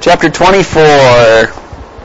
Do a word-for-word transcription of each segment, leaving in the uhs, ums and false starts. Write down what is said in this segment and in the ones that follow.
Chapter twenty-four.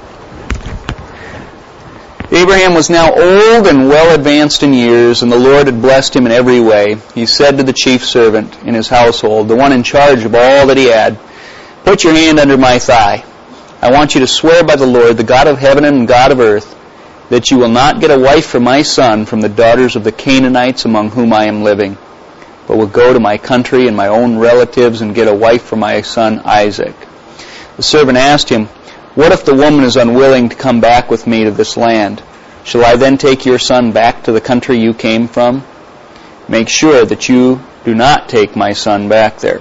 Abraham was now old and well advanced in years, and the Lord had blessed him in every way. He said to the chief servant in his household, the one in charge of all that he had, "Put your hand under my thigh. I want you to swear by the Lord, the God of heaven and God of earth, that you will not get a wife for my son from the daughters of the Canaanites among whom I am living, but will go to my country and my own relatives and get a wife for my son Isaac." The servant asked him, "What if the woman is unwilling to come back with me to this land? Shall I then take your son back to the country you came from? Make sure that you do not take my son back there."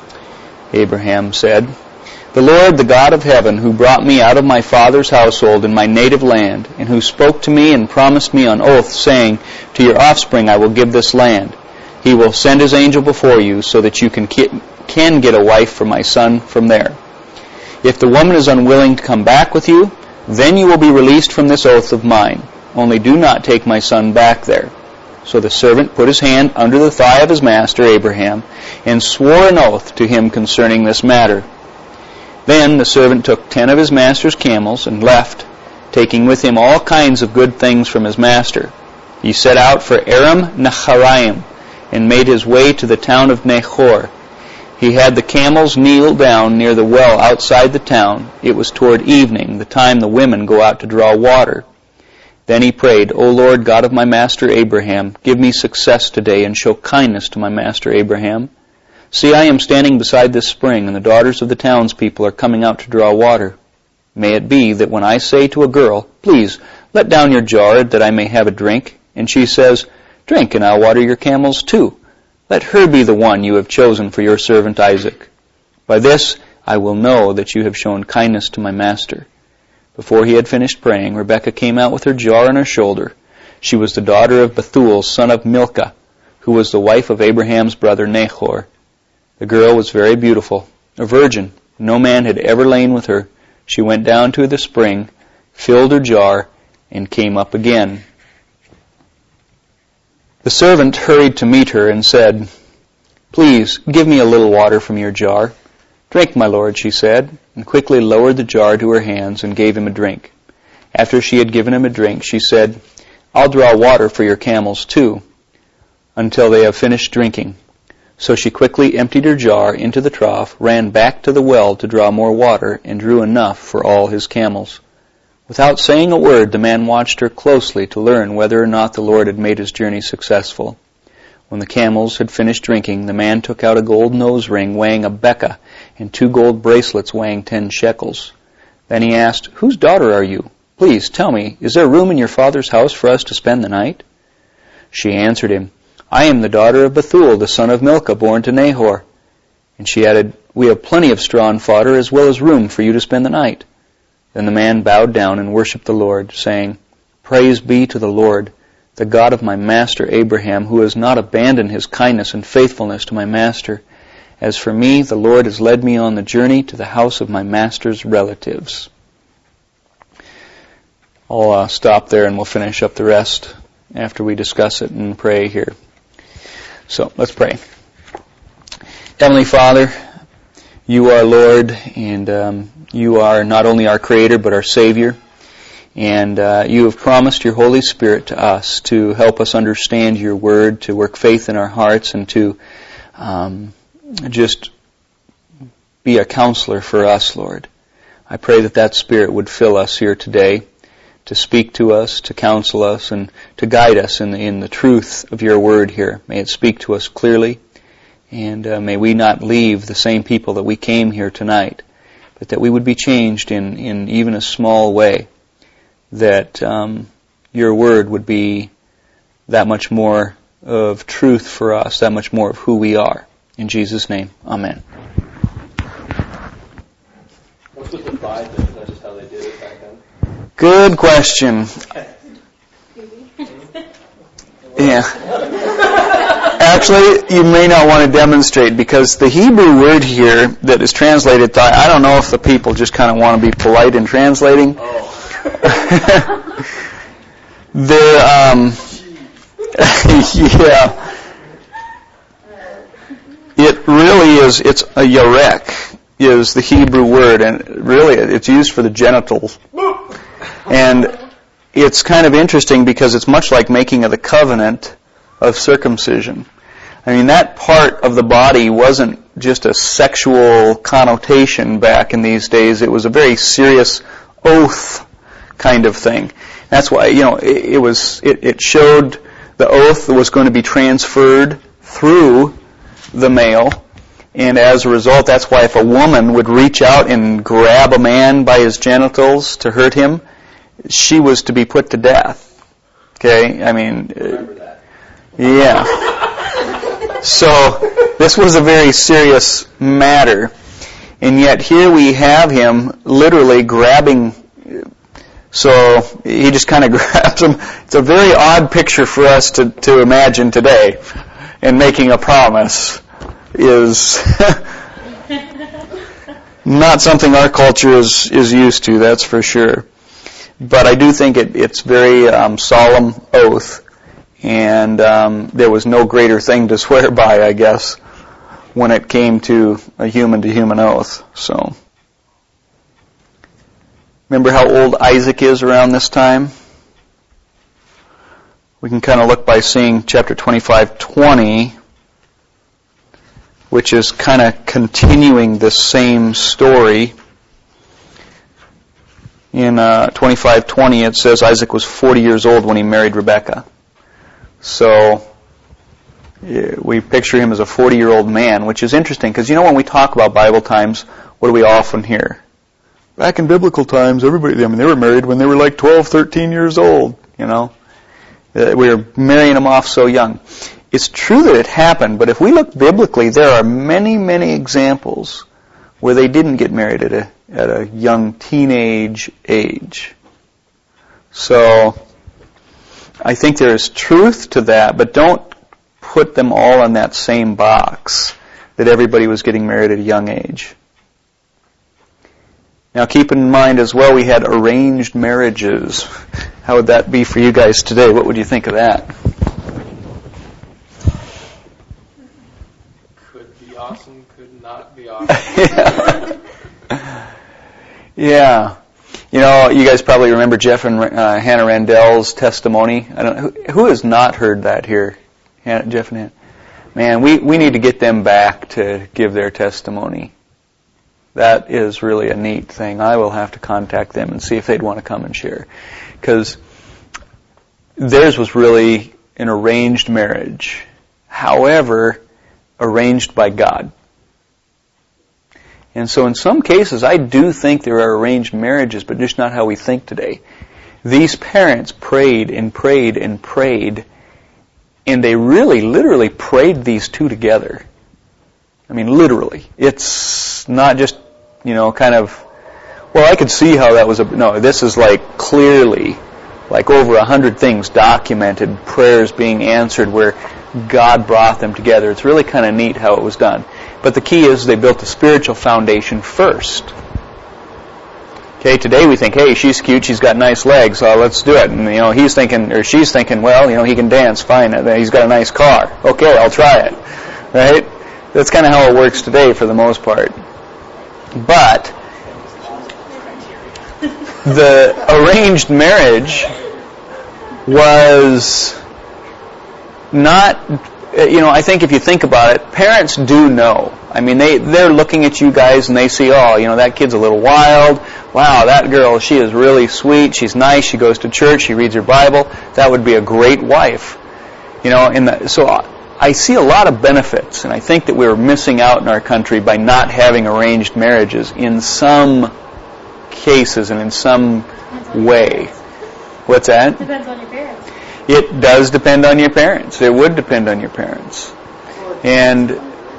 Abraham said, "The Lord, the God of heaven, who brought me out of my father's household in my native land, and who spoke to me and promised me on oath, saying, 'To your offspring I will give this land,' He will send His angel before you so that you can can get a wife for my son from there. If the woman is unwilling to come back with you, then you will be released from this oath of mine. Only do not take my son back there." So the servant put his hand under the thigh of his master Abraham and swore an oath to him concerning this matter. Then the servant took ten of his master's camels and left, taking with him all kinds of good things from his master. He set out for Aram Naharaim and made his way to the town of Nahor. He had the camels kneel down near the well outside the town. It was toward evening, the time the women go out to draw water. Then he prayed, "O Lord, God of my master Abraham, give me success today and show kindness to my master Abraham. See, I am standing beside this spring, and the daughters of the townspeople are coming out to draw water. May it be that when I say to a girl, 'Please, let down your jar that I may have a drink,' and she says, 'Drink, and I'll water your camels too,' let her be the one you have chosen for your servant Isaac. By this I will know that you have shown kindness to my master." Before he had finished praying, Rebekah came out with her jar on her shoulder. She was the daughter of Bethuel, son of Milcah, who was the wife of Abraham's brother Nahor. The girl was very beautiful, a virgin. No man had ever lain with her. She went down to the spring, filled her jar, and came up again. The servant hurried to meet her and said, "Please, give me a little water from your jar." "Drink, my lord," she said, and quickly lowered the jar to her hands and gave him a drink. After she had given him a drink, she said, "I'll draw water for your camels too, until they have finished drinking." So she quickly emptied her jar into the trough, ran back to the well to draw more water, and drew enough for all his camels. Without saying a word, the man watched her closely to learn whether or not the Lord had made his journey successful. When the camels had finished drinking, the man took out a gold nose ring weighing a bekah and two gold bracelets weighing ten shekels. Then he asked, "Whose daughter are you? Please tell me, is there room in your father's house for us to spend the night?" She answered him, "I am the daughter of Bethuel, the son of Milcah, born to Nahor." And she added, "We have plenty of straw and fodder, as well as room for you to spend the night." Then the man bowed down and worshipped the Lord, saying, "Praise be to the Lord, the God of my master Abraham, who has not abandoned his kindness and faithfulness to my master. As for me, the Lord has led me on the journey to the house of my master's relatives." I'll uh, stop there and we'll finish up the rest after we discuss it and pray here. So let's pray. Heavenly Father, you are Lord, and um, you are not only our Creator but our Savior. And uh, you have promised your Holy Spirit to us to help us understand your Word, to work faith in our hearts, and to um, just be a counselor for us, Lord. I pray that that Spirit would fill us here today to speak to us, to counsel us, and to guide us in the, in the truth of your Word here. May it speak to us clearly, and uh, may we not leave the same people that we came here tonight, but that we would be changed in, in even a small way, that um, your Word would be that much more of truth for us, that much more of who we are. In Jesus' name, amen. What's with the bride then? Is that just how they did it back then? Good question. Yeah. Actually, you may not want to demonstrate, because the Hebrew word here that is translated, th- I don't know if the people just kind of want to be polite in translating. Oh. They're, um, yeah. It really is, it's a yarek. is the Hebrew word, and really it's used for the genitals. And it's kind of interesting because it's much like making of the covenant of circumcision. I mean, that part of the body wasn't just a sexual connotation back in these days. It was a very serious oath kind of thing. That's why, you know, it, it was, it, it showed the oath that was going to be transferred through the male. And as a result, that's why if a woman would reach out and grab a man by his genitals to hurt him, she was to be put to death. Okay? I mean, Remember that. Yeah. So, this was a very serious matter. And yet here we have him literally grabbing, so he just kind of grabs him. It's a very odd picture for us to, to imagine today. And making a promise is not something our culture is, is used to, that's for sure. But I do think it, it's very um, solemn oath, and um, there was no greater thing to swear by, I guess, when it came to a human-to-human oath. So, remember how old Isaac is around this time? We can kind of look by seeing chapter twenty-five twenty, which is kind of continuing this same story. In uh, twenty-five twenty, it says Isaac was forty years old when he married Rebekah. So we picture him as a forty-year-old man, which is interesting because, you know, when we talk about Bible times, what do we often hear? Back in biblical times, everybody, I mean, they were married when they were like twelve, thirteen years old, you know. We were marrying them off so young. It's true that it happened, but if we look biblically, there are many, many examples where they didn't get married at a at a young teenage age. So I think there is truth to that, but don't put them all in that same box that everybody was getting married at a young age. Now keep in mind as well, we had arranged marriages. How would that be for you guys today? What would you think of that? Could be awesome, could not be awesome. Yeah. Yeah. You know, you guys probably remember Jeff and uh, Hannah Randell's testimony. I don't know, who, who has not heard that here? Hannah, Jeff and Hannah. Man, we, we need to get them back to give their testimony. That is really a neat thing. I will have to contact them and see if they'd want to come and share. Because theirs was really an arranged marriage. However, arranged by God. And so in some cases, I do think there are arranged marriages, but just not how we think today. These parents prayed and prayed and prayed, and they really, literally prayed these two together. I mean, literally. It's not just, you know, kind of, well, I could see how that was a, no, this is like clearly, like over a hundred things documented, prayers being answered where God brought them together. It's really kind of neat how it was done. But the key is they built a spiritual foundation first. Okay, today we think, hey, she's cute, she's got nice legs, so let's do it. And, you know, he's thinking, or she's thinking, well, you know, he can dance, fine, he's got a nice car. Okay, I'll try it. Right? That's kind of how it works today for the most part. But the arranged marriage was not, you know, I think if you think about it, parents do know. I mean, they, they're looking at you guys and they see, oh, you know, that kid's a little wild. Wow, that girl, she is really sweet. She's nice. She goes to church. She reads her Bible. That would be a great wife. You know, in the, so I see a lot of benefits, and I think that we're missing out in our country by not having arranged marriages in some cases and in some way. What's that? Depends on your parents. It does depend on your parents. It would depend on your parents. And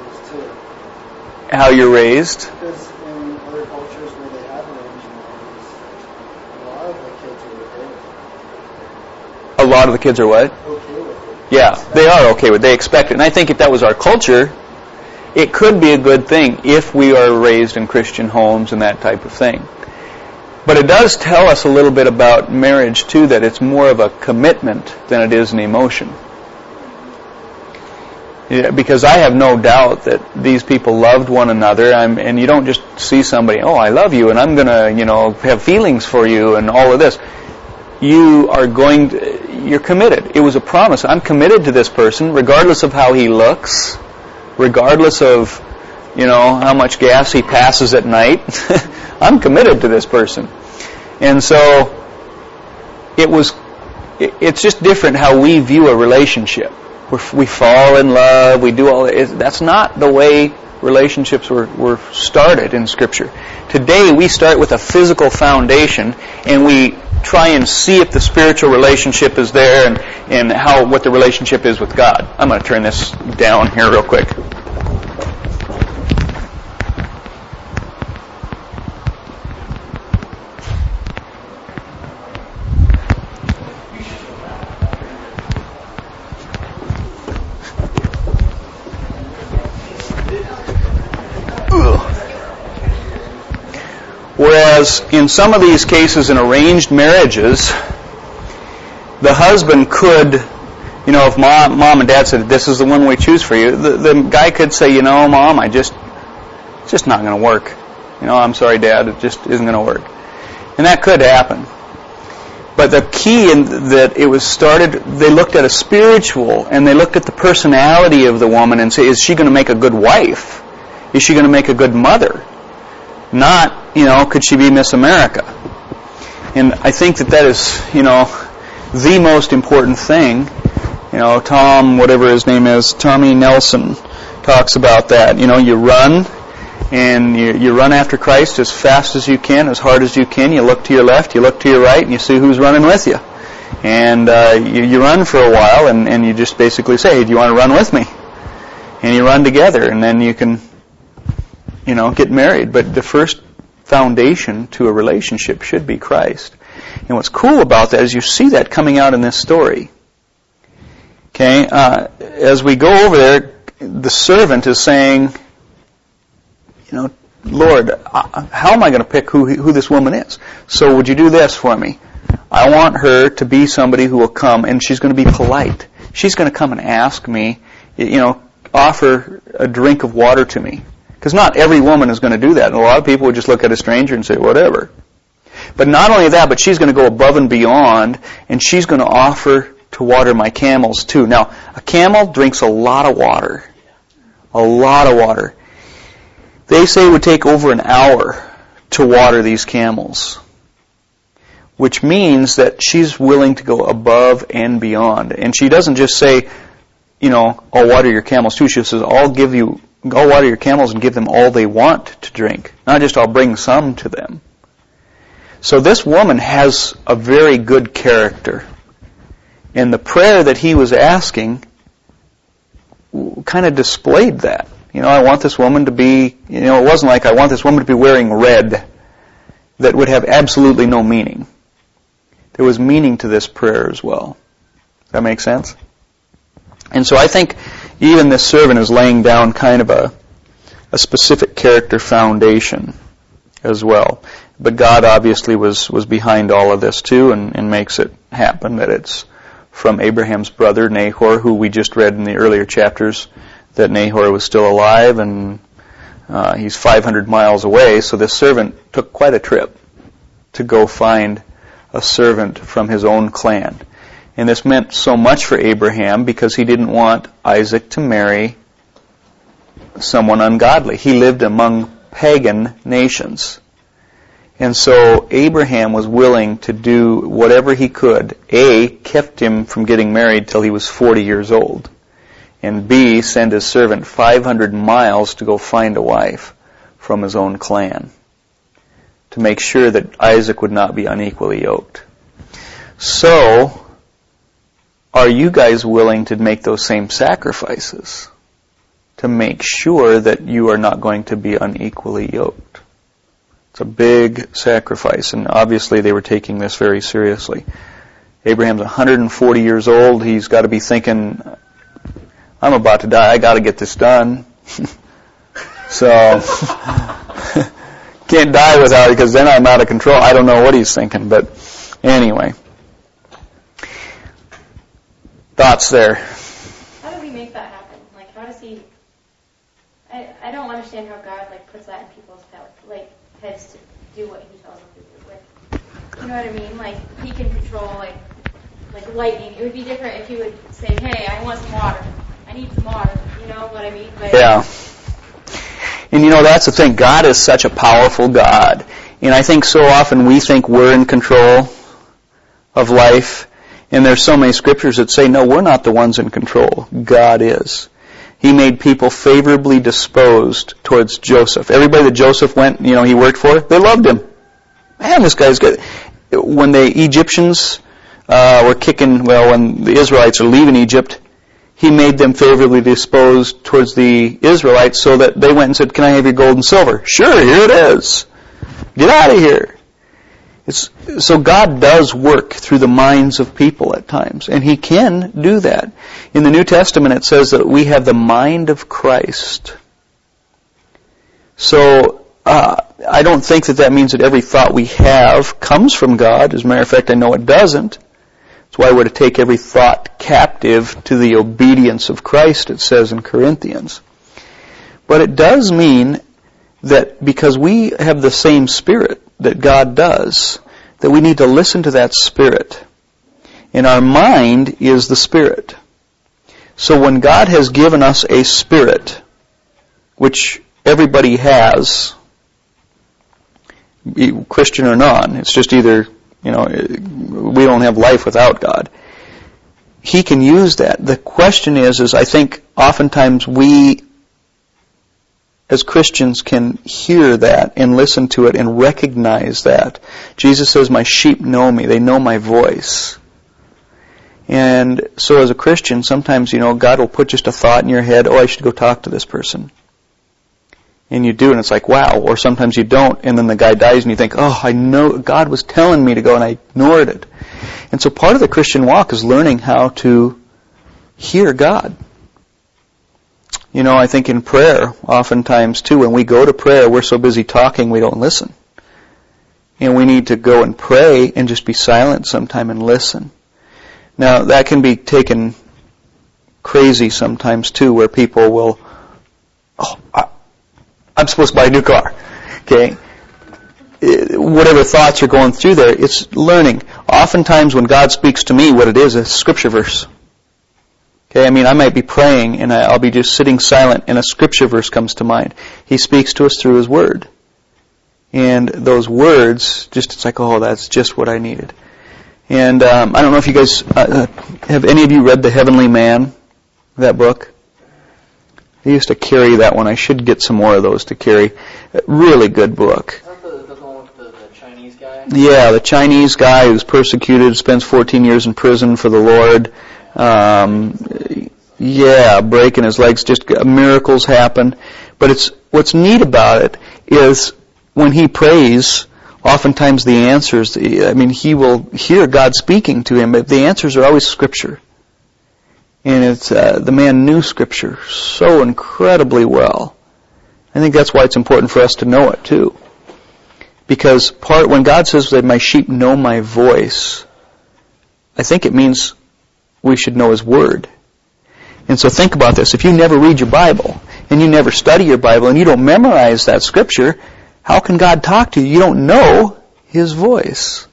how you're raised. Because in other cultures where they have arranged marriages, a lot of the kids are okay with it. A lot of the kids are what? Okay with it. Yeah, they are okay with it. They expect it. And I think if that was our culture, it could be a good thing if we are raised in Christian homes and that type of thing. But it does tell us a little bit about marriage, too, that it's more of a commitment than it is an emotion. Yeah, because I have no doubt that these people loved one another, I'm, and you don't just see somebody, oh, I love you, and I'm going to, you know, have feelings for you, and all of this. You are going to, you're committed. It was a promise. I'm committed to this person, regardless of how he looks, regardless of, you know, how much gas he passes at night. I'm committed to this person. And so, it was, it's just different how we view a relationship. We're, we fall in love, we do all that. That's not the way relationships were, were started in Scripture. Today we start with a physical foundation and we try and see if the spiritual relationship is there and, and how what the relationship is with God. I'm going to turn this down here real quick. Whereas in some of these cases in arranged marriages, the husband could, you know, if mom, mom and dad said, this is the one we choose for you, the, the guy could say, you know, Mom, I just, it's just not going to work. You know, I'm sorry, Dad, it just isn't going to work. And that could happen. But the key in that it was started, they looked at a spiritual, and they looked at the personality of the woman and say, is she going to make a good wife? Is she going to make a good mother? Not, you know, could she be Miss America? And I think that that is, you know, the most important thing. You know, Tom, whatever his name is, Tommy Nelson talks about that. You know, you run, and you, you run after Christ as fast as you can, as hard as you can. You look to your left, you look to your right, and you see who's running with you. And uh, you, you run for a while, and, and you just basically say, hey, do you want to run with me? And you run together, and then you can, you know, get married. But the first foundation to a relationship should be Christ. And what's cool about that is you see that coming out in this story. Okay, uh, as we go over there, the servant is saying, you know, Lord, how am I going to pick who who this woman is? So would you do this for me? I want her to be somebody who will come, and she's going to be polite. She's going to come and ask me, you know, offer a drink of water to me. Because not every woman is going to do that. And a lot of people would just look at a stranger and say, whatever. But not only that, but she's going to go above and beyond, and she's going to offer to water my camels too. Now, a camel drinks a lot of water. A lot of water. They say it would take over an hour to water these camels. Which means that she's willing to go above and beyond. And she doesn't just say, you know, I'll water your camels too. She says, I'll give you Go water your camels and give them all they want to drink. Not just I'll bring some to them. So this woman has a very good character. And the prayer that he was asking kind of displayed that. You know, I want this woman to be, you know, it wasn't like I want this woman to be wearing red that would have absolutely no meaning. There was meaning to this prayer as well. Does that make sense? And so I think even this servant is laying down kind of a, a specific character foundation as well. But God obviously was, was behind all of this too and, and makes it happen that it's from Abraham's brother Nahor, who we just read in the earlier chapters that Nahor was still alive, and uh, he's five hundred miles away. So this servant took quite a trip to go find a servant from his own clan. And this meant so much for Abraham because he didn't want Isaac to marry someone ungodly. He lived among pagan nations. And so Abraham was willing to do whatever he could. A, kept him from getting married till he was forty years old. And B, send his servant five hundred miles to go find a wife from his own clan to make sure that Isaac would not be unequally yoked. So, are you guys willing to make those same sacrifices to make sure that you are not going to be unequally yoked? It's a big sacrifice, and obviously they were taking this very seriously. Abraham's one hundred forty years old. He's got to be thinking, I'm about to die. I got to get this done. So, can't die without it because then I'm out of control. I don't know what he's thinking, but anyway. Thoughts there? How do we make that happen? Like, how I, I don't understand how God like puts that in people's head, like heads to do what He tells them to do. Like, you know what I mean? Like He can control like like lightning. It would be different if He would say, "Hey, I want some water. I need some water." You know what I mean? But, yeah. And you know, that's the thing. God is such a powerful God. And I think so often we think we're in control of life. And there's so many scriptures that say, no, we're not the ones in control. God is. He made people favorably disposed towards Joseph. Everybody that Joseph went, you know, he worked for, they loved him. Man, this guy's good. When the Egyptians uh, were kicking, well, when the Israelites are leaving Egypt, He made them favorably disposed towards the Israelites so that they went and said, "Can I have your gold and silver?" "Sure, here it is. Get out of here." It's, so God does work through the minds of people at times, and He can do that. In the New Testament it says that we have the mind of Christ. So uh, I don't think that that means that every thought we have comes from God. As a matter of fact, I know it doesn't. That's why we're to take every thought captive to the obedience of Christ, it says in Corinthians. But it does mean that because we have the same Spirit that God does, that we need to listen to that Spirit. And our mind is the Spirit. So when God has given us a Spirit, which everybody has, Christian or non, it's just either, you know, we don't have life without God. He can use that. The question is, is I think oftentimes we as Christians can hear that and listen to it and recognize that. Jesus says, "My sheep know me. They know my voice." And so as a Christian, sometimes, you know, God will put just a thought in your head, "Oh, I should go talk to this person." And you do, and it's like, wow. Or sometimes you don't, and then the guy dies, and you think, "Oh, I know God was telling me to go," and I ignored it. And so part of the Christian walk is learning how to hear God. You know, I think in prayer, oftentimes too, when we go to prayer, we're so busy talking we don't listen. And we need to go and pray and just be silent sometime and listen. Now, that can be taken crazy sometimes too, where people will, "Oh, I, I'm supposed to buy a new car." Okay? Whatever thoughts are going through there, it's learning. Oftentimes when God speaks to me, what it is, is a scripture verse. Okay, I mean, I might be praying and I'll be just sitting silent and a scripture verse comes to mind. He speaks to us through His Word. And those words, just it's like, oh, that's just what I needed. And um, I don't know if you guys, uh, have any of you read The Heavenly Man, that book? I used to carry that one. I should get some more of those to carry. Really good book. Is that the, the one with the, the Chinese guy? Yeah, the Chinese guy who's persecuted, spends fourteen years in prison for the Lord. Um, yeah, breaking his legs, just miracles happen. But it's what's neat about it is when he prays, oftentimes the answers, I mean, he will hear God speaking to him, but the answers are always Scripture. And it's uh, the man knew Scripture so incredibly well. I think that's why it's important for us to know it too. Because part when God says that my sheep know my voice, I think it means we should know His Word. And so think about this. If you never read your Bible, and you never study your Bible, and you don't memorize that Scripture, how can God talk to you? You don't know His voice.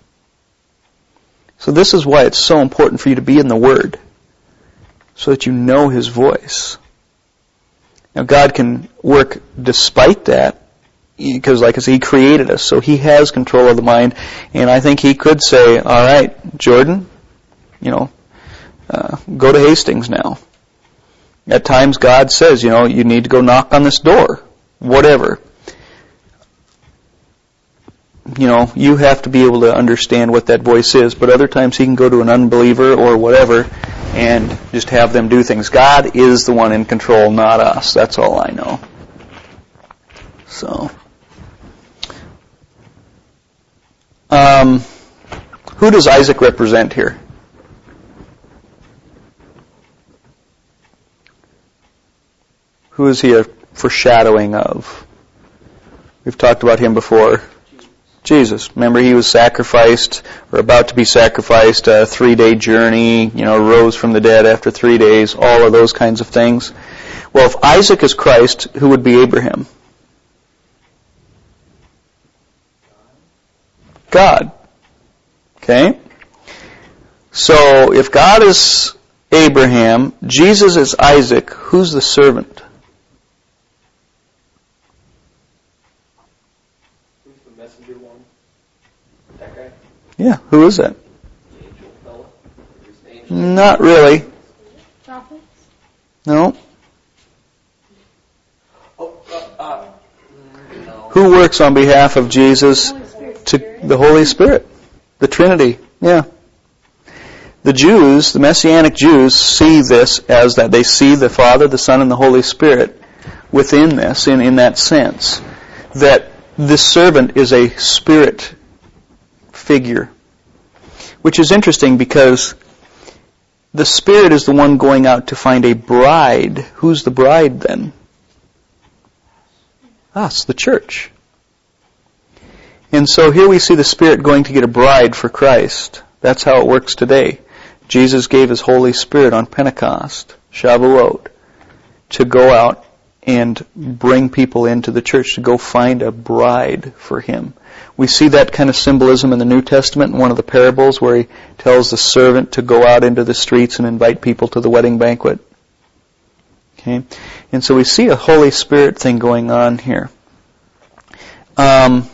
So this is why it's so important for you to be in the Word, so that you know His voice. Now God can work despite that, because like I said, He created us, so He has control of the mind, and I think He could say, "All right, Jordan, you know, uh, go to Hastings now." At times God says, you know, you need to go knock on this door, whatever. You know, you have to be able to understand what that voice is, but other times He can go to an unbeliever or whatever and just have them do things. God is the one in control, not us. That's all I know. So, um, who does Isaac represent here? Who is he a foreshadowing of? We've talked about him before. Jesus. Remember, he was sacrificed, or about to be sacrificed, a three-day journey, you know, rose from the dead after three days, all of those kinds of things. Well, if Isaac is Christ, who would be Abraham? God. Okay? So, if God is Abraham, Jesus is Isaac, who's the servant? Who's the messenger one? That guy? Yeah, who is that? The angel fella? Who's the angel? Not really. Prophets? No. Oh, uh, uh, no. Who works on behalf of Jesus? Holy Spirit. To the Holy Spirit. The Trinity. Yeah. The Jews, the Messianic Jews, see this as that they see the Father, the Son, and the Holy Spirit within this, in, in that sense. That this servant is a spirit figure. Which is interesting because the Spirit is the one going out to find a bride. Who's the bride then? Us, the church. And so here we see the Spirit going to get a bride for Christ. That's how it works today. Jesus gave His Holy Spirit on Pentecost, Shavuot, to go out and bring people into the church, to go find a bride for Him. We see that kind of symbolism in the New Testament in one of the parables where He tells the servant to go out into the streets and invite people to the wedding banquet. Okay? And so we see a Holy Spirit thing going on here. Um,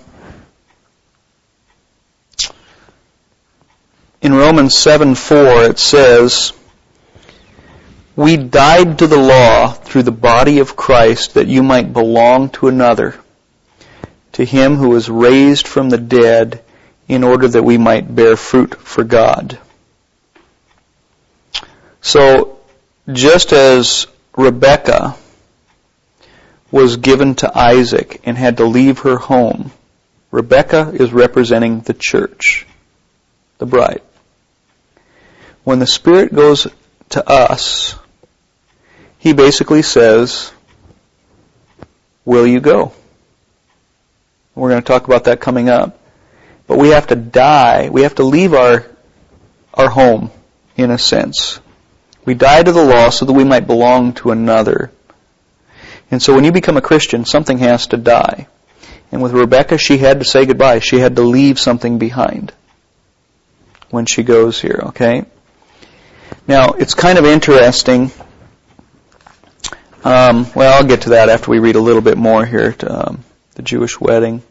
in Romans seven four it says, "We died to the law through the body of Christ that you might belong to another, to Him who was raised from the dead, in order that we might bear fruit for God." So, just as Rebekah was given to Isaac and had to leave her home, Rebekah is representing the church, the bride. When the Spirit goes to us, He basically says, will you go? We're going to talk about that coming up. But we have to die. We have to leave our our home, in a sense. We die to the law so that we might belong to another. And so when you become a Christian, something has to die. And with Rebekah, she had to say goodbye. She had to leave something behind when she goes here, okay? Now, it's kind of interesting. Um, well, I'll get to that after we read a little bit more here, to, um, the Jewish wedding.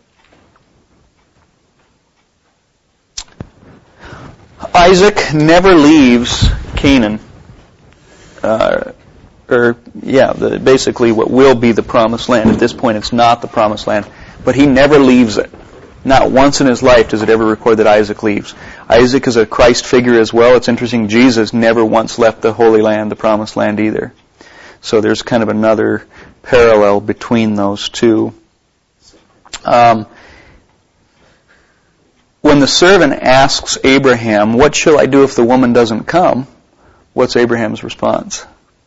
Isaac never leaves Canaan. Uh, or, yeah, the, basically what will be the promised land. At this point, it's not the promised land. But he never leaves it. Not once in his life does it ever record that Isaac leaves. Isaac is a Christ figure as well. It's interesting, Jesus never once left the Holy Land, the promised land either. So there's kind of another parallel between those two. Um, when the servant asks Abraham, "What shall I do if the woman doesn't come?" what's Abraham's response?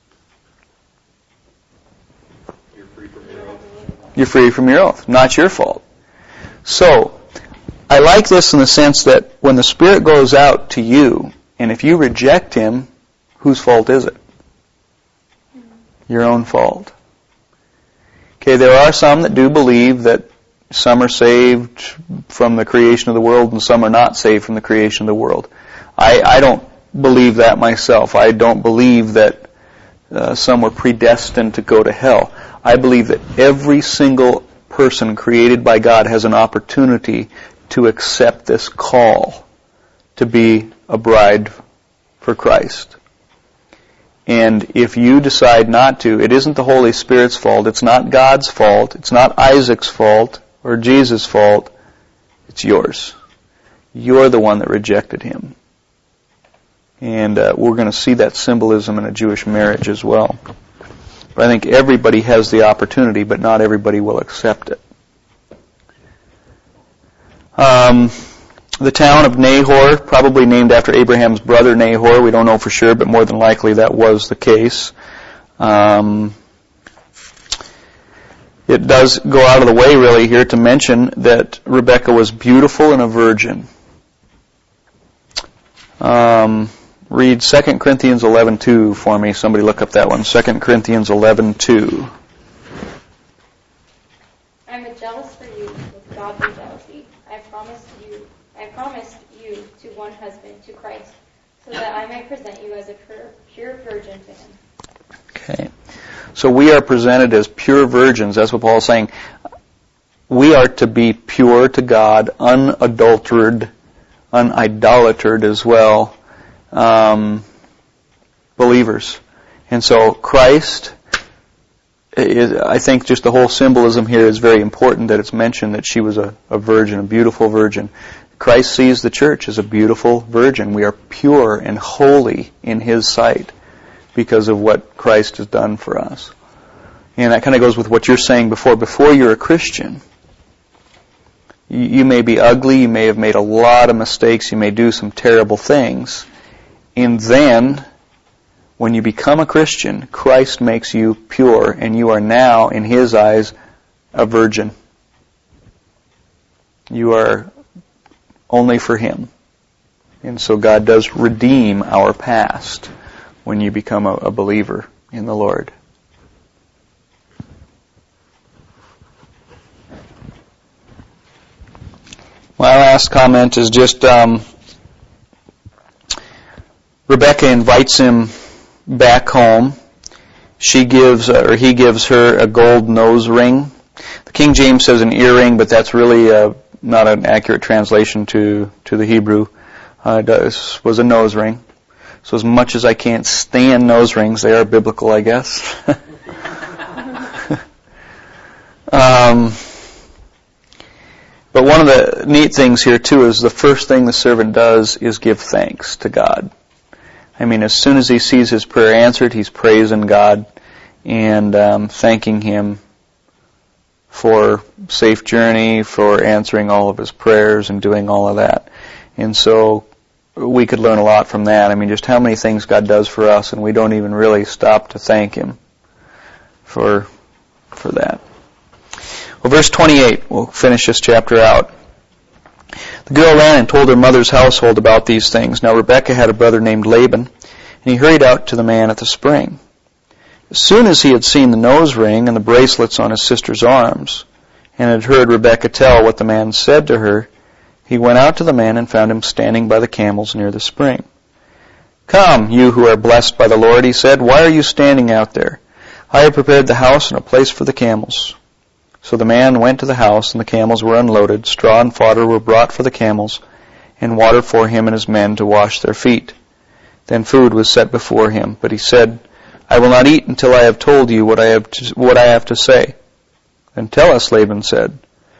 You're free from your oath. You're free from your oath. Not your fault. So, I like this in the sense that when the Spirit goes out to you, and if you reject Him, whose fault is it? Your own fault. Okay, there are some that do believe that some are saved from the creation of the world and some are not saved from the creation of the world. I, I don't believe that myself. I don't believe that uh, some were predestined to go to hell. I believe that every single person created by God has an opportunity to accept this call to be a bride for Christ. And if you decide not to, it isn't the Holy Spirit's fault. It's not God's fault. It's not Isaac's fault or Jesus' fault. It's yours. You're the one that rejected Him. And uh, we're going to see that symbolism in a Jewish marriage as well. But I think everybody has the opportunity, but not everybody will accept it. Um, the town of Nahor, probably named after Abraham's brother Nahor. We don't know for sure, but more than likely that was the case. Um, it does go out of the way, really, here to mention that Rebekah was beautiful and a virgin. Um, read Second Corinthians eleven two for me. Somebody look up that one. Second Corinthians eleven two. I am jealous for you with godly jealousy. I promised you, I promised you to one husband, to Christ, so that I may present you as a pure, pure virgin to him. Okay. So we are presented as pure virgins. That's what Paul's saying. We are to be pure to God, unadulterated, unidolatred as well, um, believers. And so Christ, is, I think just the whole symbolism here is very important, that it's mentioned that she was a, a virgin, a beautiful virgin. Christ sees the church as a beautiful virgin. We are pure and holy in His sight because of what Christ has done for us. And that kind of goes with what you're saying before. Before you're a Christian, you may be ugly, you may have made a lot of mistakes, you may do some terrible things. And then, when you become a Christian, Christ makes you pure, and you are now, in His eyes, a virgin. You are only for Him. And so God does redeem our past when you become a, a believer in the Lord. My last comment is just um, Rebecca invites him back home. She gives, uh, or he gives her a gold nose ring. The King James says an earring, but that's really uh, not an accurate translation to, to the Hebrew. Uh, it was a nose ring. So as much as I can't stand nose rings, they are biblical, I guess. um, but one of the neat things here, too, is the first thing the servant does is give thanks to God. I mean, as soon as he sees his prayer answered, he's praising God and um, thanking Him for safe journey, for answering all of his prayers and doing all of that. And so we could learn a lot from that. I mean, just how many things God does for us, and we don't even really stop to thank Him for for that. Well, verse twenty-eight, we'll finish this chapter out. The girl ran and told her mother's household about these things. Now Rebekah had a brother named Laban, and he hurried out to the man at the spring. As soon as he had seen the nose ring and the bracelets on his sister's arms, and had heard Rebekah tell what the man said to her, he went out to the man and found him standing by the camels near the spring. "Come, you who are blessed by the Lord," he said, "why are you standing out there? I have prepared the house and a place for the camels." So the man went to the house, and the camels were unloaded, straw and fodder were brought for the camels, and water for him and his men to wash their feet. Then food was set before him, but he said, "I will not eat until I have told you what I have to, what I have to say." "Then tell us," Laban said.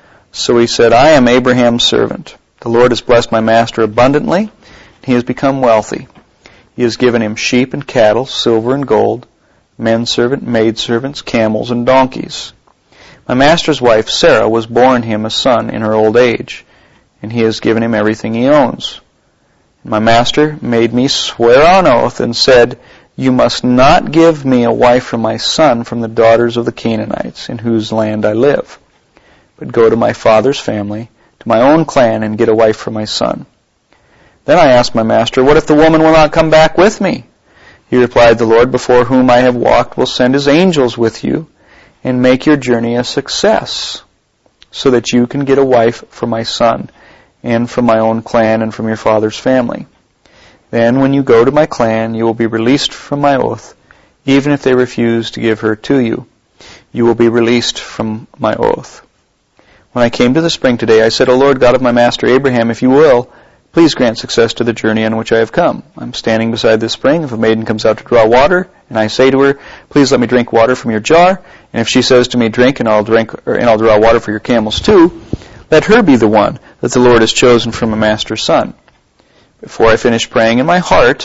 So he said, "I am Abraham's servant. The Lord has blessed my master abundantly, and he has become wealthy. He has given him sheep and cattle, silver and gold, menservant, maidservants, camels, and donkeys. My master's wife, Sarah, was born him a son in her old age, and he has given him everything he owns. And my master made me swear on oath and said, 'You must not give me a wife for my son from the daughters of the Canaanites, in whose land I live, but go to my father's family, to my own clan, and get a wife for my son.' Then I asked my master, 'What if the woman will not come back with me?' He replied, 'The Lord before whom I have walked will send His angels with you and make your journey a success, so that you can get a wife for my son, and from my own clan and from your father's family. Then when you go to my clan, you will be released from my oath, even if they refuse to give her to you. You will be released from my oath.' When I came to the spring today, I said, 'O Lord God of my master Abraham, if you will, please grant success to the journey on which I have come. I'm standing beside this spring. If a maiden comes out to draw water, and I say to her, please let me drink water from your jar, and if she says to me, drink, and I'll drink, or, and I'll draw water for your camels too, let her be the one that the Lord has chosen for my master's son.' Before I finished praying in my heart,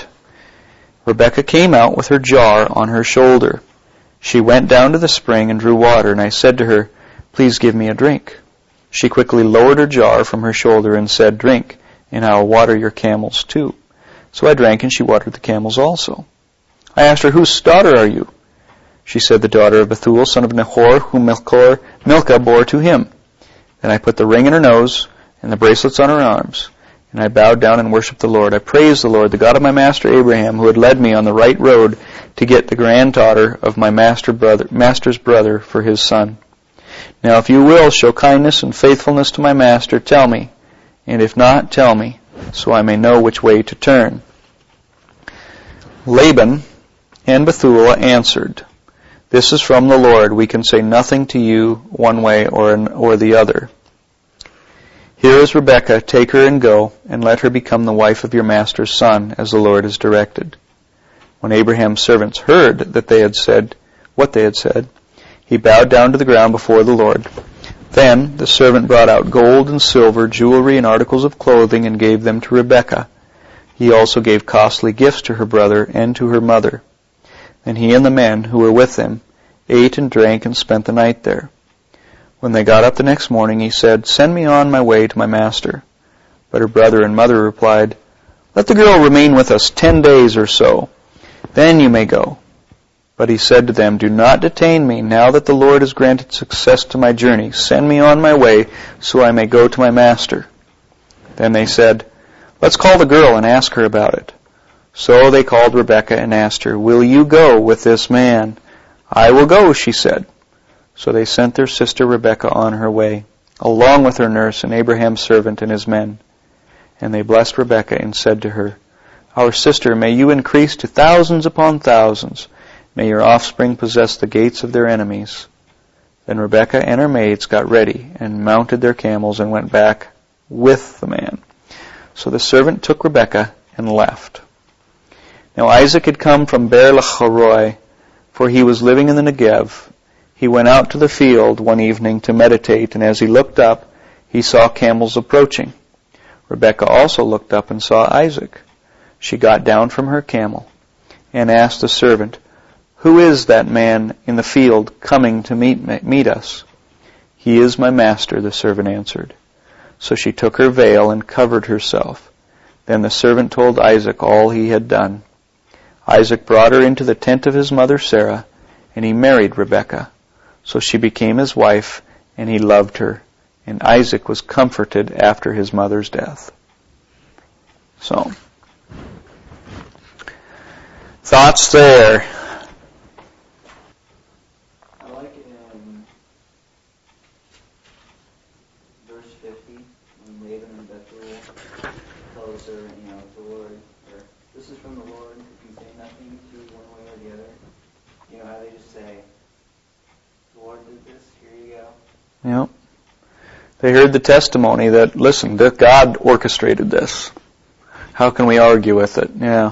Rebekah came out with her jar on her shoulder. She went down to the spring and drew water, and I said to her, 'Please give me a drink.' She quickly lowered her jar from her shoulder and said, 'Drink, and I will water your camels too.' So I drank, and she watered the camels also. I asked her, 'Whose daughter are you?' She said, 'The daughter of Bethuel, son of Nahor, whom Milcah, Milcah bore to him.' Then I put the ring in her nose and the bracelets on her arms, And I bowed down and worshipped the Lord. I praised the Lord, the God of my master Abraham, who had led me on the right road to get the granddaughter of my master brother, master's brother for his son. Now if you will show kindness and faithfulness to my master, tell me. And if not, tell me, so I may know which way to turn. Laban and Bethuel answered, This is from the Lord. We can say nothing to you one way or an, or the other. Here is Rebekah. Take her and go, and let her become the wife of your master's son, as the Lord has directed. When Abraham's servants heard that they had said what they had said, he bowed down to the ground before the Lord. Then the servant brought out gold and silver, jewelry and articles of clothing, and gave them to Rebekah. He also gave costly gifts to her brother and to her mother. Then he and the men who were with him ate and drank and spent the night there. When they got up the next morning, he said, Send me on my way to my master. But her brother and mother replied, Let the girl remain with us ten days or so. Then you may go. But he said to them, Do not detain me, now that the Lord has granted success to my journey. Send me on my way, so I may go to my master. Then they said, Let's call the girl and ask her about it. So they called Rebekah and asked her, Will you go with this man? I will go, she said. So they sent their sister Rebekah on her way, along with her nurse and Abraham's servant and his men. And they blessed Rebekah and said to her, Our sister, may you increase to thousands upon thousands. May your offspring possess the gates of their enemies. Then Rebekah and her maids got ready and mounted their camels and went back with the man. So the servant took Rebekah and left. Now Isaac had come from Beer-lahai, for he was living in the Negev. He went out to the field one evening to meditate, and as he looked up, he saw camels approaching. Rebekah also looked up and saw Isaac. She got down from her camel and asked the servant, Who is that man in the field coming to meet meet us? He is my master, the servant answered. So she took her veil and covered herself. Then the servant told Isaac all he had done. Isaac brought her into the tent of his mother Sarah, and he married Rebekah. So she became his wife, and he loved her. And Isaac was comforted after his mother's death. So, thoughts there? I like it in verse fifty, when Laban and Bethuel tells her, you know, the Lord, or this is from the Lord, you can say nothing to one way or the other. You know how they just say, the Lord did this, here you go. Yep. They heard the testimony that, listen, that God orchestrated this. How can we argue with it? Yeah.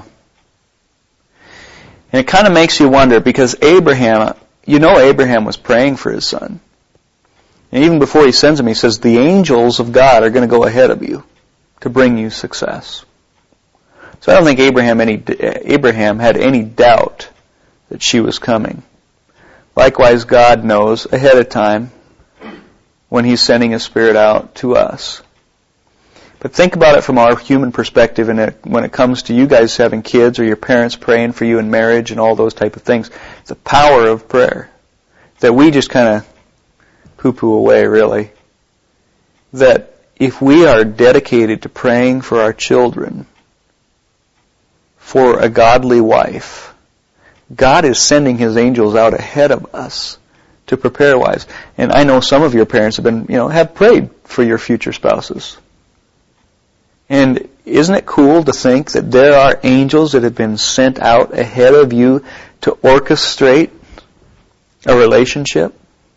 And it kind of makes you wonder, because Abraham, you know Abraham was praying for his son. And even before he sends him, he says, the angels of God are going to go ahead of you to bring you success. So I don't think Abraham, any, Abraham had any doubt that she was coming. Likewise, God knows ahead of time when He's sending His Spirit out to us. But think about it from our human perspective, and when it comes to you guys having kids or your parents praying for you in marriage and all those type of things, the power of prayer that we just kind of poo-poo away, really. That if we are dedicated to praying for our children, for a godly wife, God is sending His angels out ahead of us to prepare wives. And I know some of your parents have been, you know, have prayed for your future spouses. And isn't it cool to think that there are angels that have been sent out ahead of you to orchestrate a relationship?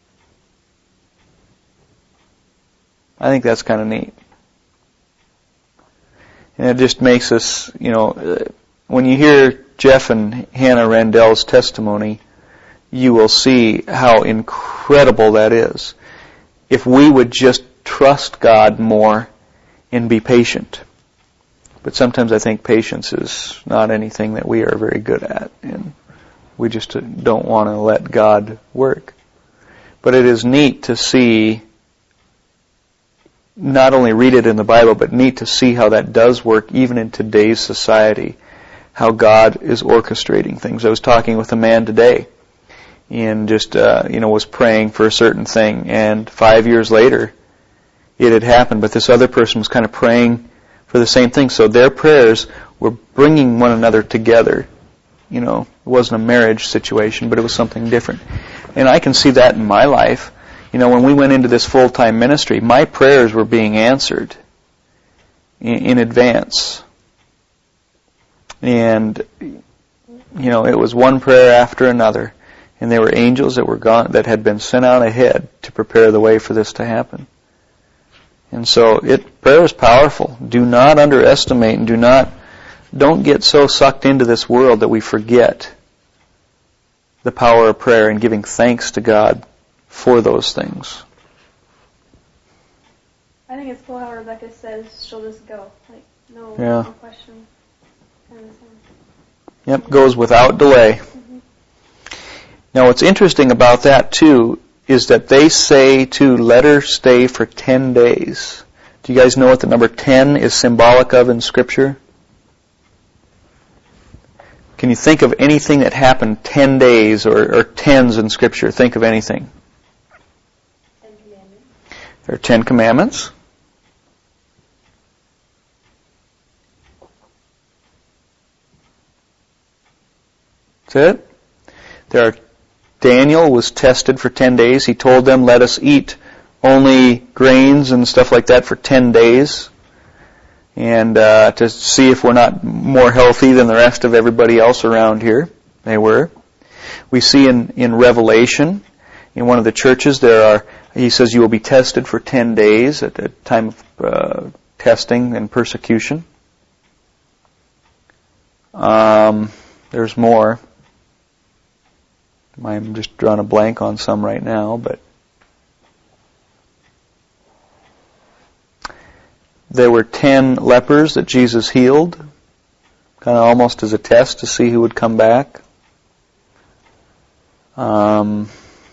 I think that's kind of neat. And it just makes us, you know, when you hear Jeff and Hannah Randall's testimony, you will see how incredible that is. If we would just trust God more and be patient. But sometimes I think patience is not anything that we are very good at, and we just don't want to let God work. But it is neat to see, not only read it in the Bible, but neat to see how that does work even in today's society, how God is orchestrating things. I was talking with a man today, and just, uh, you know, was praying for a certain thing, and five years later, it had happened, but this other person was kind of praying for the same thing. So their prayers were bringing one another together. You know, it wasn't a marriage situation, but it was something different. And I can see that in my life. You know, when we went into this full-time ministry, my prayers were being answered in, in advance. And, you know, it was one prayer after another. And there were angels that were gone, that had been sent out ahead to prepare the way for this to happen. And so it, prayer is powerful. Do not underestimate and do not, don't get so sucked into this world that we forget the power of prayer and giving thanks to God for those things. I think it's cool how Rebecca says she'll just go. Like, no, yeah. no question. Kind of yep, goes without delay. Mm-hmm. Now what's interesting about that too is that they say to let her stay for ten days. Do you guys know what the number ten is symbolic of in Scripture? Can you think of anything that happened ten days or, or tens in Scripture? Think of anything. Ten Commandments. There are Ten Commandments. That's it. There are, Daniel was tested for ten days. He told them, let us eat only grains and stuff like that for ten days. And uh, to see if we're not more healthy than the rest of everybody else around here. They were. We see in, in Revelation, in one of the churches, there are, he says you will be tested for ten days at a time of uh, testing and persecution. Um, there's more. I'm just drawing a blank on some right now, but there were ten lepers that Jesus healed, kind of almost as a test to see who would come back. Um,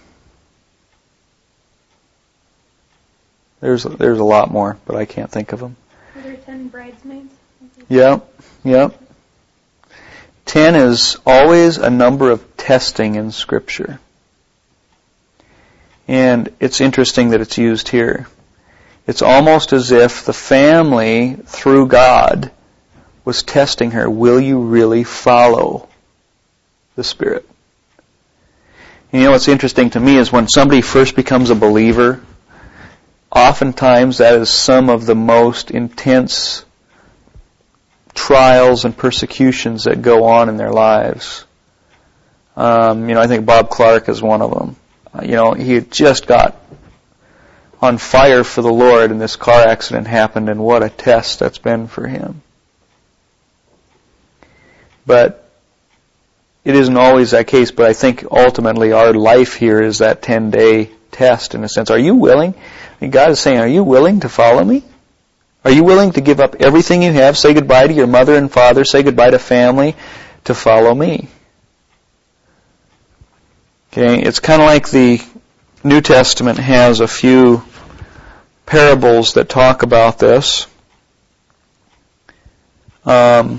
there's there's a lot more, but I can't think of them. Were there ten bridesmaids? Yep, yep. Ten is always a number of testing in Scripture. And it's interesting that it's used here. It's almost as if the family, through God, was testing her. Will you really follow the Spirit? And you know what's interesting to me is when somebody first becomes a believer, oftentimes that is some of the most intense trials and persecutions that go on in their lives. Um, you know, I think Bob Clark is one of them. Uh, you know, he had just got on fire for the Lord and this car accident happened, and what a test that's been for him. But it isn't always that case, but I think ultimately our life here is that ten-day test in a sense. Are you willing? I mean, God is saying, are you willing to follow me? Are you willing to give up everything you have, say goodbye to your mother and father, say goodbye to family, to follow me? Okay, it's kind of like the New Testament has a few parables that talk about this. Um,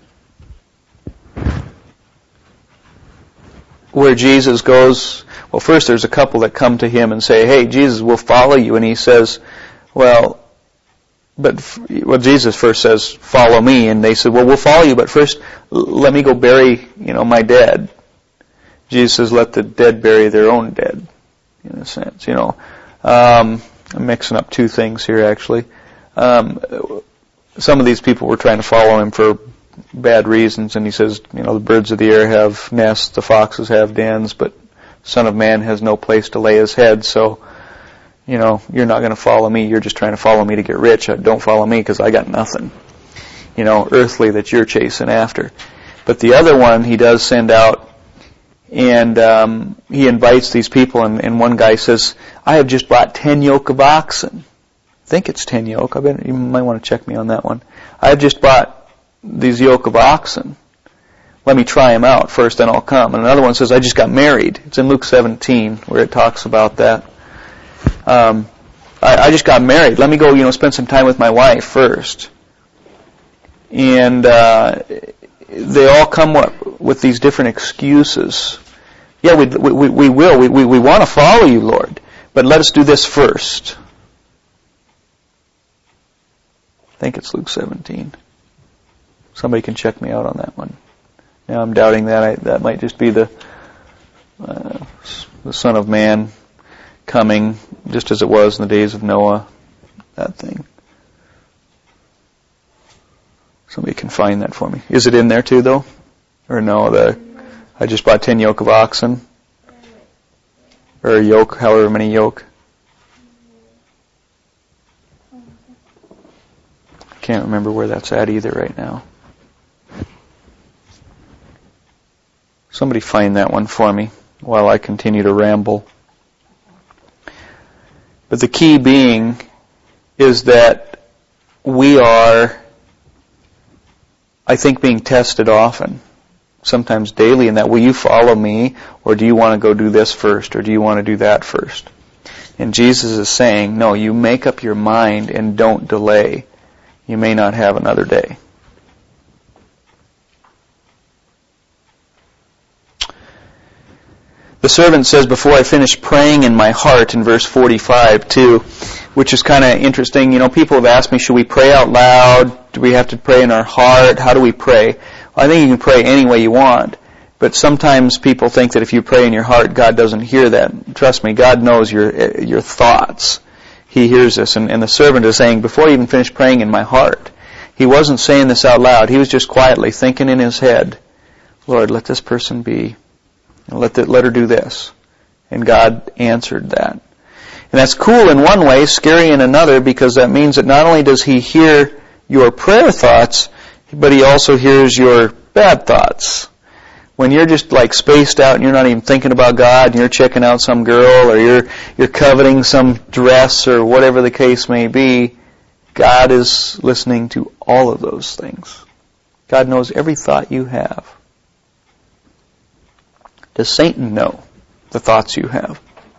where Jesus goes, well, first there's a couple that come to him and say, hey, Jesus, we'll follow you. And he says, well, but, well, Jesus first says, follow me. And they said, well, we'll follow you, but first let me go bury, you know, my dead. Jesus says, let the dead bury their own dead, in a sense, you know. Um, I'm mixing up two things here, actually. Um, some of these people were trying to follow him for bad reasons, and he says, you know, the birds of the air have nests, the foxes have dens, but Son of Man has no place to lay his head, so, you know, you're not going to follow me, you're just trying to follow me to get rich. Don't follow me because I got nothing, you know, earthly that you're chasing after. But the other one he does send out, and um, he invites these people, and, and one guy says, I have just bought ten yoke of oxen. I think it's ten yoke. I bet you might want to check me on that one. I have just bought these yoke of oxen. Let me try them out first, then I'll come. And another one says, I just got married. It's in Luke seventeen where it talks about that. Um, I, I just got married. Let me go, you know, spend some time with my wife first. And uh, they all come with these different excuses. Yeah, we we, we will. We, we, we want to follow you, Lord. But let us do this first. think it's Luke seventeen. Somebody can check me out on that one. Now I'm doubting that. I, that might just be the uh, the Son of Man coming, just as it was in the days of Noah. That thing. Somebody can find that for me. Is it in there too, though? Or no? The I just bought ten yoke of oxen, or a yoke, however many yoke. I can't remember where that's at either right now. Somebody find that one for me while I continue to ramble. But the key being is that we are, I think, being tested often, sometimes daily, in that, will you follow me, or do you want to go do this first, or do you want to do that first? And Jesus is saying, no, you make up your mind and don't delay. You may not have another day. The servant says, before I finish praying in my heart, in verse forty-five too, which is kind of interesting. You know, people have asked me, should we pray out loud? Do we have to pray in our heart? How do we pray? Well, I think you can pray any way you want. But sometimes people think that if you pray in your heart, God doesn't hear that. Trust me, God knows your your thoughts. He hears this. And, and the servant is saying, before I even finish praying in my heart, he wasn't saying this out loud. He was just quietly thinking in his head, Lord, let this person be. And let the, let her do this. And God answered that. And that's cool in one way, scary in another, because that means that not only does he hear your prayer thoughts, but he also hears your bad thoughts. When you're just like spaced out and you're not even thinking about God, and you're checking out some girl, or you're you're coveting some dress, or whatever the case may be, God is listening to all of those things. God knows every thought you have. Does Satan know the thoughts you have?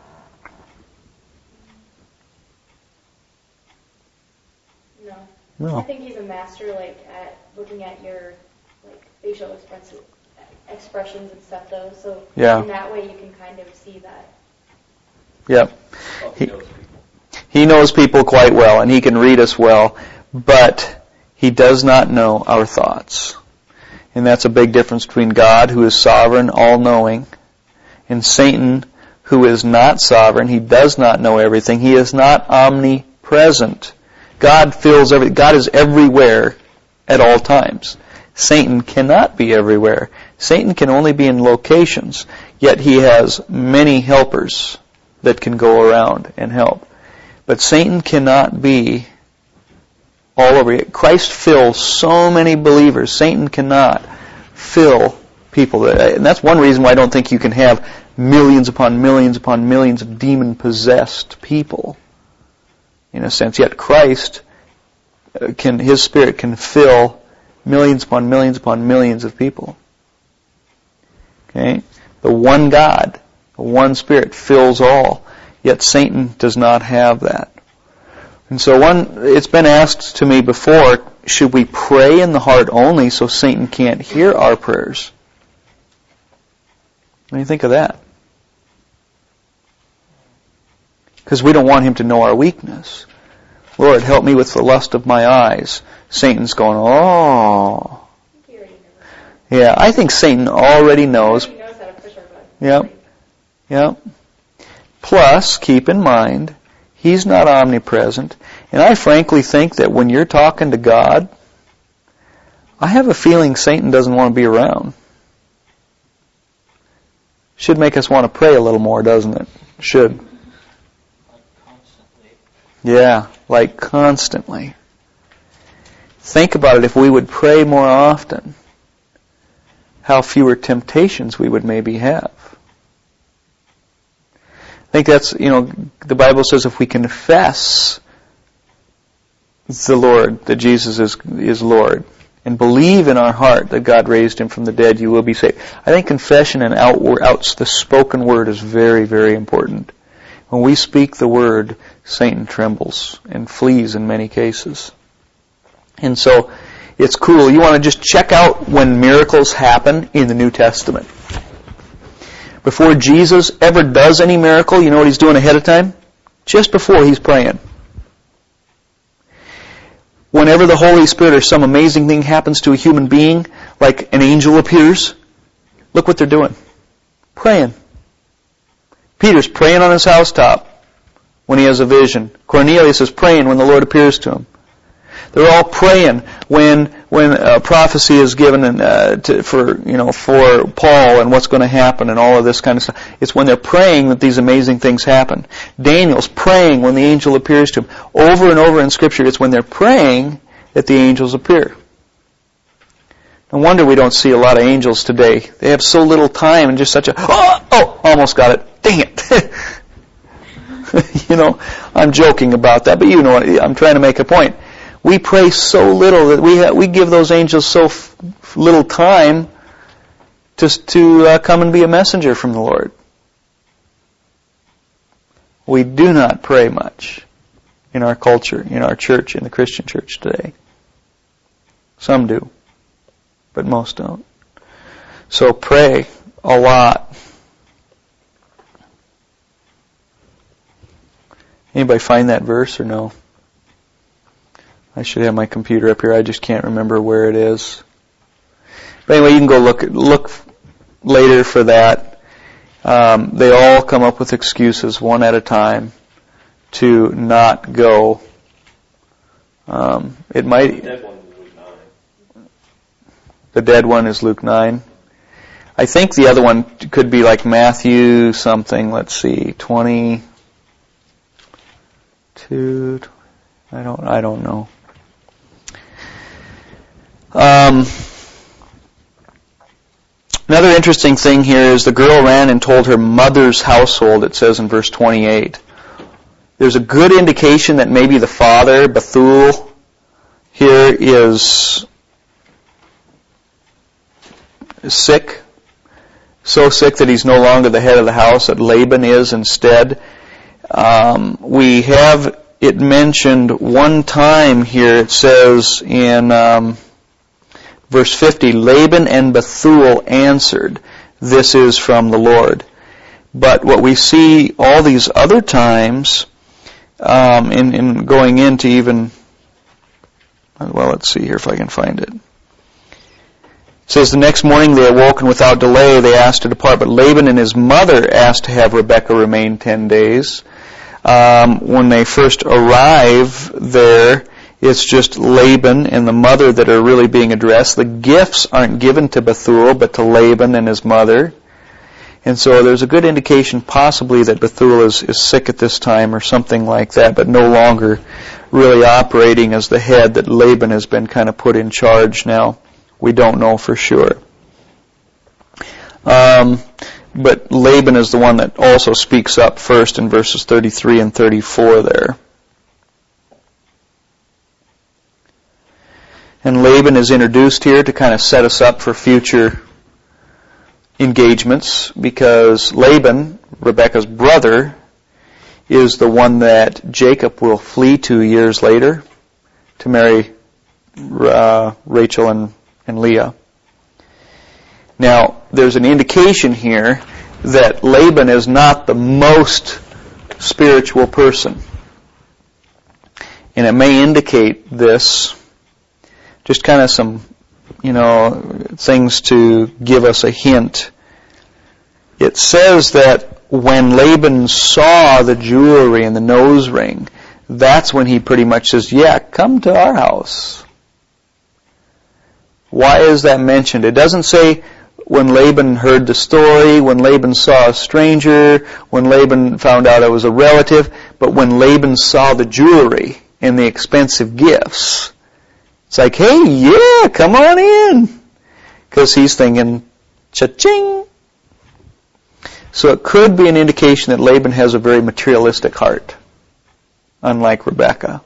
No. No. I think he's a master, like, at looking at your, like, facial express- expressions and stuff, though. So Yeah. in that way, you can kind of see that. Yep. Oh, He, he knows people. he knows people quite well, and he can read us well, but he does not know our thoughts. And that's a big difference between God, who is sovereign, all-knowing, and Satan, who is not sovereign. He does not know everything. He is not omnipresent. God fills every, God is everywhere at all times. Satan cannot be everywhere. Satan can only be in locations, yet he has many helpers that can go around and help. But Satan cannot be all over. Christ fills so many believers. Satan cannot fill people. And that's one reason why I don't think you can have millions upon millions upon millions of demon-possessed people, in a sense. Yet Christ, can, his Spirit can fill millions upon millions upon millions of people. Okay? The one God, the one Spirit fills all. Yet Satan does not have that. And so one, it's been asked to me before, should we pray in the heart only so Satan can't hear our prayers? What do you think of that? Because we don't want him to know our weakness. Lord, help me with the lust of my eyes. Satan's going, oh. Yeah, I think Satan already knows. He knows how to push our buttons. Yep. Yep. Plus, keep in mind, he's not omnipresent. And I frankly think that when you're talking to God, I have a feeling Satan doesn't want to be around. Should make us want to pray a little more, doesn't it? Should. Like constantly. Yeah, like constantly. Think about it, if we would pray more often, how fewer temptations we would maybe have. I think that's, you know, the Bible says if we confess the Lord, that Jesus is is Lord, and believe in our heart that God raised him from the dead, you will be saved. I think confession and outward, out, the spoken word is very, very important. When we speak the word, Satan trembles and flees in many cases. And so, it's cool. You want to just check out when miracles happen in the New Testament. Before Jesus ever does any miracle, you know what he's doing ahead of time? Just before he's praying. whenever the Holy Spirit or some amazing thing happens to a human being, like an angel appears, look what they're doing. Praying. Peter's praying on his housetop when he has a vision. Cornelius is praying when the Lord appears to him. They're all praying when when a prophecy is given and, uh, to, for you know for Paul and what's going to happen and all of this kind of stuff. It's when they're praying that these amazing things happen. Daniel's praying when the angel appears to him. Over and over in Scripture, it's when they're praying that the angels appear. No wonder we don't see a lot of angels today. They have so little time and just such a oh, oh almost got it. Dang it. You know, I'm joking about that, but you know, I'm trying to make a point. We pray so little that we ha- we give those angels so f- little time to to uh, come and be a messenger from the Lord. We do not pray much in our culture, in our church, in the Christian church today. Some do, but most don't. So pray a lot. Anybody find that verse or no? I should have my computer up here. I just can't remember where it is. But anyway, you can go look look later for that. Um, they all come up with excuses one at a time to not go. Um, it might. The dead one is Luke nine. The dead one is Luke nine. I think the other one could be like Matthew something. Let's see, twenty. Two, I don't, I don't know. Um, another interesting thing here is the girl ran and told her mother's household, it says in verse twenty-eight. There's a good indication that maybe the father, Bethuel, here is, is sick. So sick that he's no longer the head of the house, that Laban is instead. Um, we have it mentioned one time here. It says in um, verse fifty, Laban and Bethuel answered, "This is from the Lord." But what we see all these other times, um, in, in going into even, well, let's see here if I can find it. It says, the next morning they awoke, and without delay they asked to depart. But Laban and his mother asked to have Rebekah remain ten days. Um, when they first arrive there, it's just Laban and the mother that are really being addressed. The gifts aren't given to Bethuel, but to Laban and his mother. And so there's a good indication possibly that Bethuel is, is sick at this time or something like that, but no longer really operating as the head, that Laban has been kind of put in charge now. We don't know for sure. Um, but Laban is the one that also speaks up first in verses thirty-three and thirty-four there. And Laban is introduced here to kind of set us up for future engagements, because Laban, Rebekah's brother, is the one that Jacob will flee to years later to marry uh, Rachel and, and Leah. Now, there's an indication here that Laban is not the most spiritual person. And it may indicate this, just kind of some, you know, things to give us a hint. It says that when Laban saw the jewelry and the nose ring, that's when he pretty much says, yeah, come to our house. Why is that mentioned? It doesn't say when Laban heard the story, when Laban saw a stranger, when Laban found out it was a relative, but when Laban saw the jewelry and the expensive gifts. It's like, hey, yeah, come on in. Because he's thinking, cha-ching. So it could be an indication that Laban has a very materialistic heart, unlike Rebekah.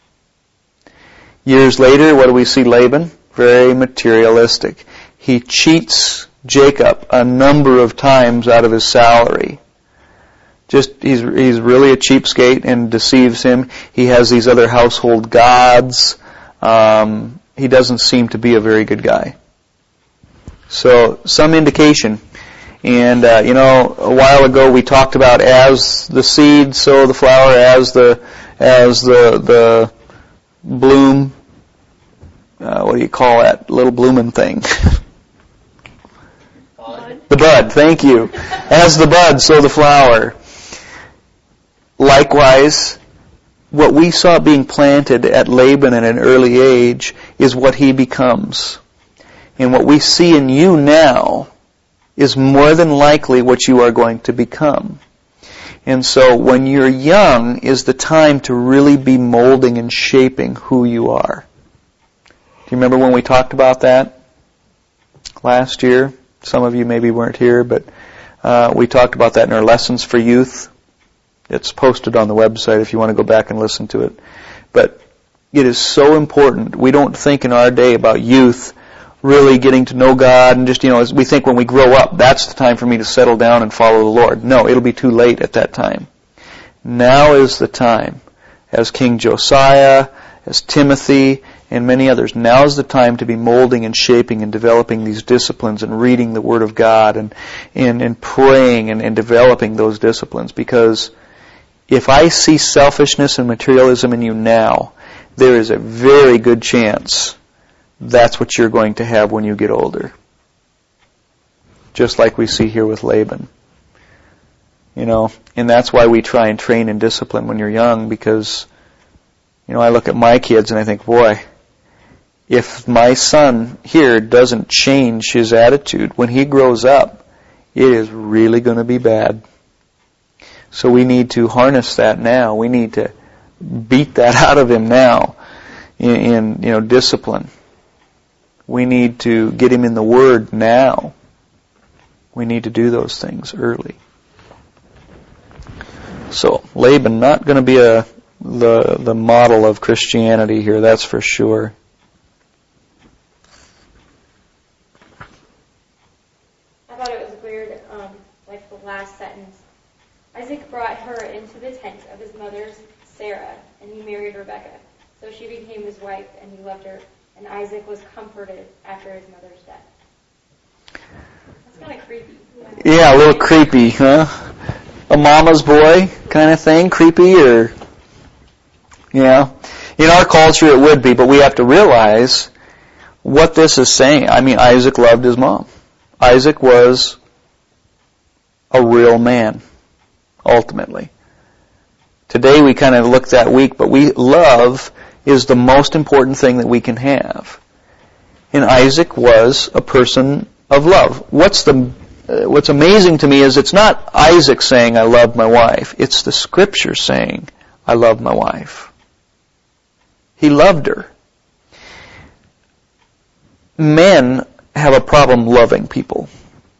Years later, what do we see Laban? Very materialistic. He cheats Jacob a number of times out of his salary. Just, he's, he's really a cheapskate and deceives him. He has these other household gods. Um, he doesn't seem to be a very good guy. So, some indication. And, uh, you know, a while ago we talked about as the seed, sow the flower, as the, as the, the bloom, what do you call that little blooming thing? Bud. The bud, thank you. As the bud, so the flower. Likewise, what we saw being planted at Laban at an early age is what he becomes. And what we see in you now is more than likely what you are going to become. And so when you're young is the time to really be molding and shaping who you are. Do you remember when we talked about that last year? Some of you maybe weren't here, but uh, we talked about that in our Lessons for Youth. It's posted on the website if you want to go back and listen to it. But it is so important. We don't think in our day about youth really getting to know God and just, you know, as we think when we grow up, that's the time for me to settle down and follow the Lord. No, it'll be too late at that time. Now is the time. As King Josiah, as Timothy, and many others, now is the time to be molding and shaping and developing these disciplines and reading the Word of God and and, and praying and, and developing those disciplines. Because if I see selfishness and materialism in you now, there is a very good chance that's what you're going to have when you get older. Just like we see here with Laban. You know, and that's why we try and train and discipline when you're young, because, you know, I look at my kids and I think, boy, if my son here doesn't change his attitude, when he grows up, it is really going to be bad. So we need to harness that now. We need to beat that out of him now in, in you know, discipline. We need to get him in the Word now. We need to do those things early. So Laban not going to be a the the model of Christianity here, that's for sure. I thought it was weird, um, like the last sentence. Isaac brought her into the tent of his mother's Sarah, and he married Rebekah. So she became his wife, and he loved her. And Isaac was comforted after his mother's death. That's kind of creepy. Yeah, a little creepy, huh? A mama's boy kind of thing, creepy, or, yeah. In our culture it would be, but we have to realize what this is saying. I mean, Isaac loved his mom. Isaac was a real man, ultimately. Today we kind of look that weak, but we love is the most important thing that we can have. And Isaac was a person of love. What's the uh, what's amazing to me is it's not Isaac saying, I love my wife. It's the Scripture saying, I love my wife. He loved her. Men have a problem loving people.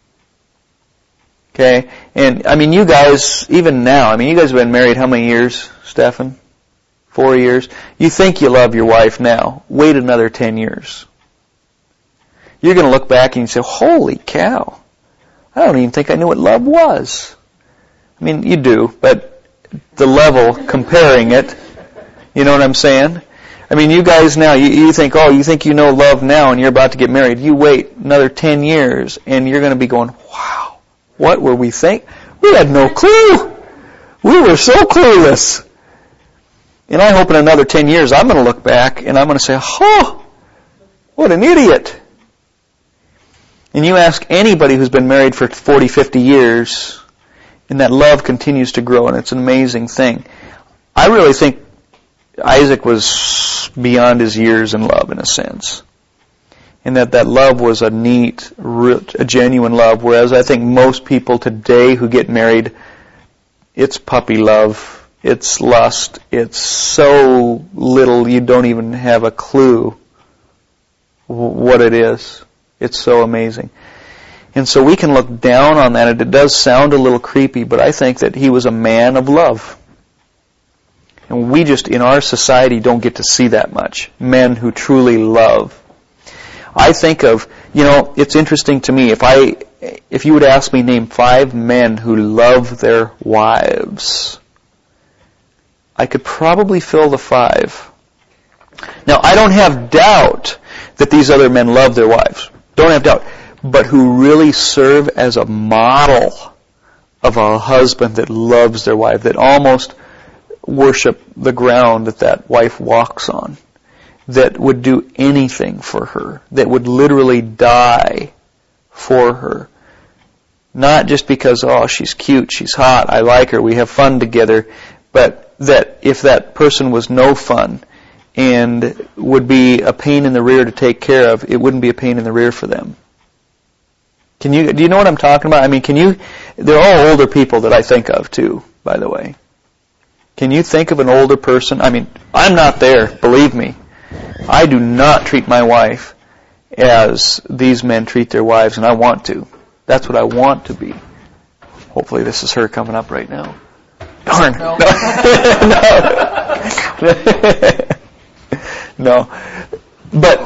Okay? And, I mean, you guys, even now, I mean, you guys have been married how many years, Stefan? Four years. You think you love your wife now. Wait another ten years. You're going to look back and you say, holy cow, I don't even think I knew what love was. I mean, you do, but the level, comparing it, you know what I'm saying? I mean, you guys now, you, you think, oh, you think you know love now and you're about to get married. You wait another ten years and you're going to be going, wow, what were we think? We had no clue. We were so clueless. And I hope in another ten years I'm going to look back and I'm going to say, oh, what an idiot. And you ask anybody who's been married for forty, fifty years, and that love continues to grow, and it's an amazing thing. I really think Isaac was beyond his years in love, in a sense. And that that love was a neat, a genuine love, whereas I think most people today who get married, it's puppy love. It's lust. It's so little you don't even have a clue what it is. It's so amazing. And so we can look down on that, and it does sound a little creepy, but I think that he was a man of love. And we just, in our society, don't get to see that much. Men who truly love. I think of, you know, it's interesting to me, if I, if you would ask me name five men who love their wives, I could probably fill the five. Now, I don't have doubt that these other men love their wives. Don't have doubt. But who really serve as a model of a husband that loves their wife, that almost worship the ground that that wife walks on. that would do anything for her, that would literally die for her. Not just because, oh, she's cute, she's hot, I like her, we have fun together, but that if that person was no fun and would be a pain in the rear to take care of, it wouldn't be a pain in the rear for them. Can you, do you know what I'm talking about? I mean, can you, they're all older people that I think of too, by the way. Can you think of an older person? I mean, I'm not there, believe me. I do not treat my wife as these men treat their wives, and I want to. That's what I want to be. Hopefully this is her coming up right now. Darn. No. No. No. But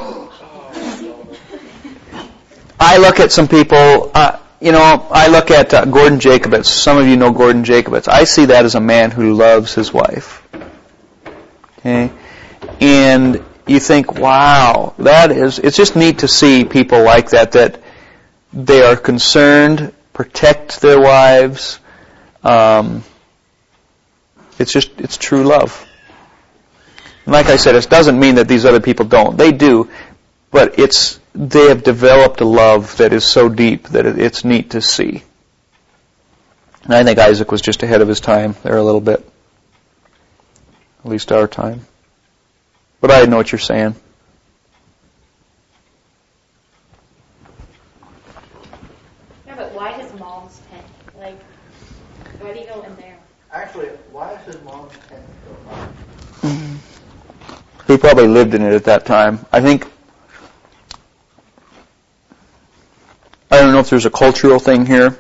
I look at some people, uh, you know, I look at uh, Gordon Jacobitz. Some of you know Gordon Jacobitz. I see that as a man who loves his wife. Okay? And you think, wow, that is, it's just neat to see people like that, that they are concerned, protect their wives. Um, it's just, it's true love. And like I said, it doesn't mean that these other people don't. They do, but it's, they have developed a love that is so deep that it's neat to see. And I think Isaac was just ahead of his time there a little bit. At least our time. But I know what you're saying. Yeah, but why his mom's tent? Like, why do you go in there? Actually, why is his mom's tent so high? He probably lived in it at that time. I think, I don't know if there's a cultural thing here,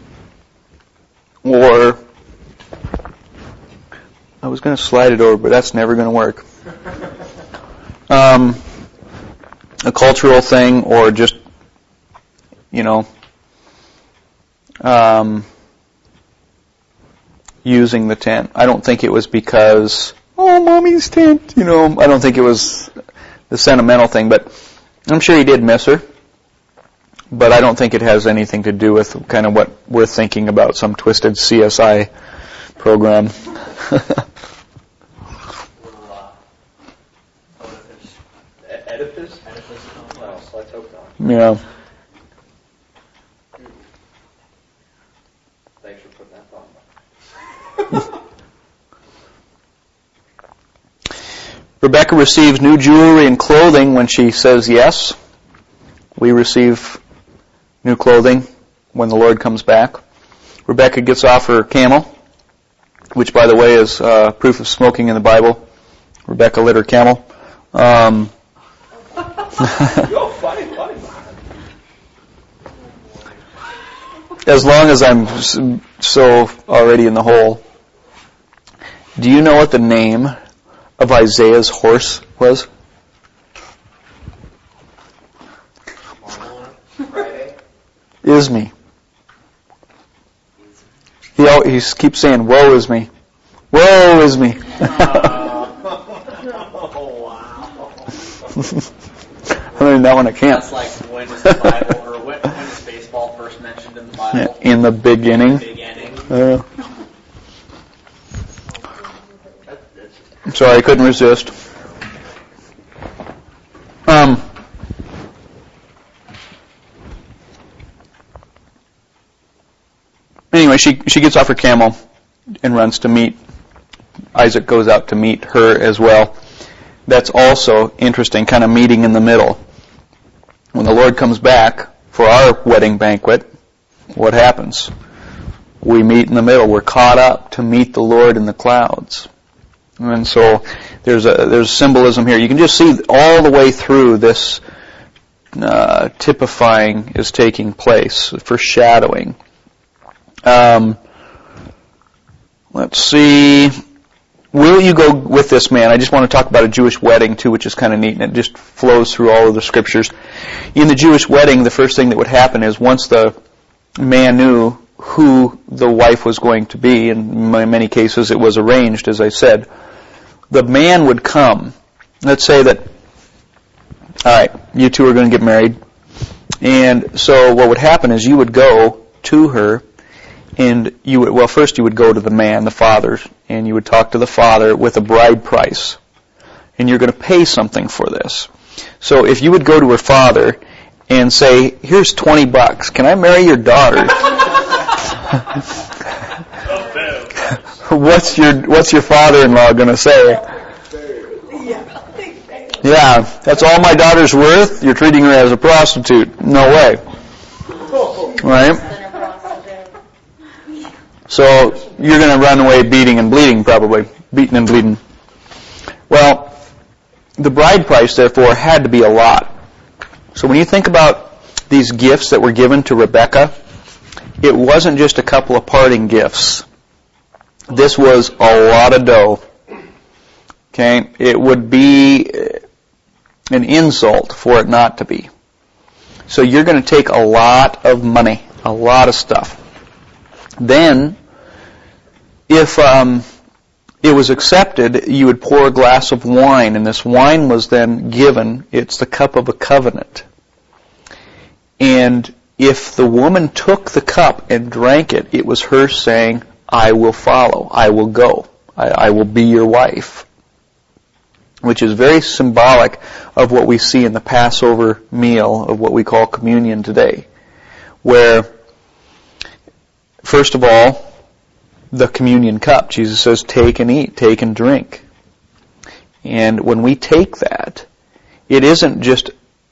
or, I was going to slide it over, but that's never going to work. Um, a cultural thing, or just, you know, um, using the tent. I don't think it was because, oh, mommy's tent, you know, I don't think it was the sentimental thing, but I'm sure he did miss her. But I don't think it has anything to do with kind of what we're thinking about, some twisted C S I program. Oedipus? Oedipus? No, let's hope not. Yeah. Thanks for putting that thought. Rebecca receives new jewelry and clothing when she says yes. We receive new clothing when the Lord comes back. Rebecca gets off her camel, which, by the way, is uh, proof of smoking in the Bible. Rebecca lit her camel. Um, Yo, funny, funny. as long as I'm so already in the hole. Do you know what the name of Isaiah's horse was? Friday. Isme. He, al- he keeps saying, woe is me. Woe is me. Oh, wow. I mean, that one I can't. That's like when was the Bible, or when, when was baseball first mentioned in the Bible? In the beginning. Beginning. Uh, sorry, I couldn't resist. Um, anyway, she she gets off her camel and runs to meet. Isaac goes out to meet her as well. That's also interesting, kind of meeting in the middle. When the Lord comes back for our wedding banquet, what happens? We meet in the middle. We're caught up to meet the Lord in the clouds. And so there's a there's symbolism here. You can just see all the way through this uh, typifying is taking place, foreshadowing. Um, let's see. Will you go with this man? I just want to talk about a Jewish wedding too, which is kind of neat, and it just flows through all of the scriptures. In the Jewish wedding, the first thing that would happen is once the man knew who the wife was going to be, and in many cases it was arranged, as I said, the man would come. Let's say that, all right, you two are going to get married. And so what would happen is you would go to her, and you would, well, first you would go to the man, the father, and you would talk to the father with a bride price. and you're going to pay something for this. So if you would go to her father and say, here's twenty bucks, can I marry your daughter? what's your what's your father-in-law going to say? Yeah, that's all my daughter's worth? You're treating her as a prostitute. No way. Right? So you're going to run away beating and bleeding, probably. Beating and bleeding. Well, the bride price, therefore, had to be a lot. So when you think about these gifts that were given to Rebekah, it wasn't just a couple of parting gifts. This was a lot of dough. Okay? It would be an insult for it not to be. So you're going to take a lot of money, a lot of stuff. Then, if um, it was accepted, you would pour a glass of wine, and this wine was then given. It's the cup of a covenant. And if the woman took the cup and drank it, it was her saying, I will follow, I will go, I, I will be your wife. Which is very symbolic of what we see in the Passover meal of what we call communion today. Where, first of all, the communion cup, Jesus says, take and eat, take and drink. And when we take that, it isn't just,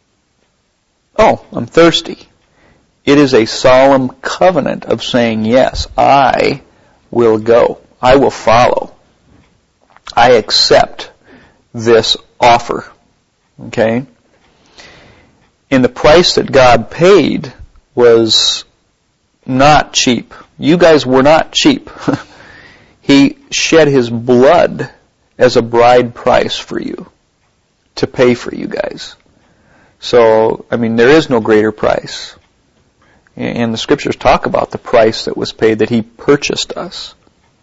oh, I'm thirsty. It is a solemn covenant of saying, yes, I will go. I will follow. I accept this offer. Okay? And the price that God paid was not cheap. You guys were not cheap. He shed His blood as a bride price for you to pay for you guys. So, I mean, there is no greater price. And the Scriptures talk about the price that was paid, that He purchased us.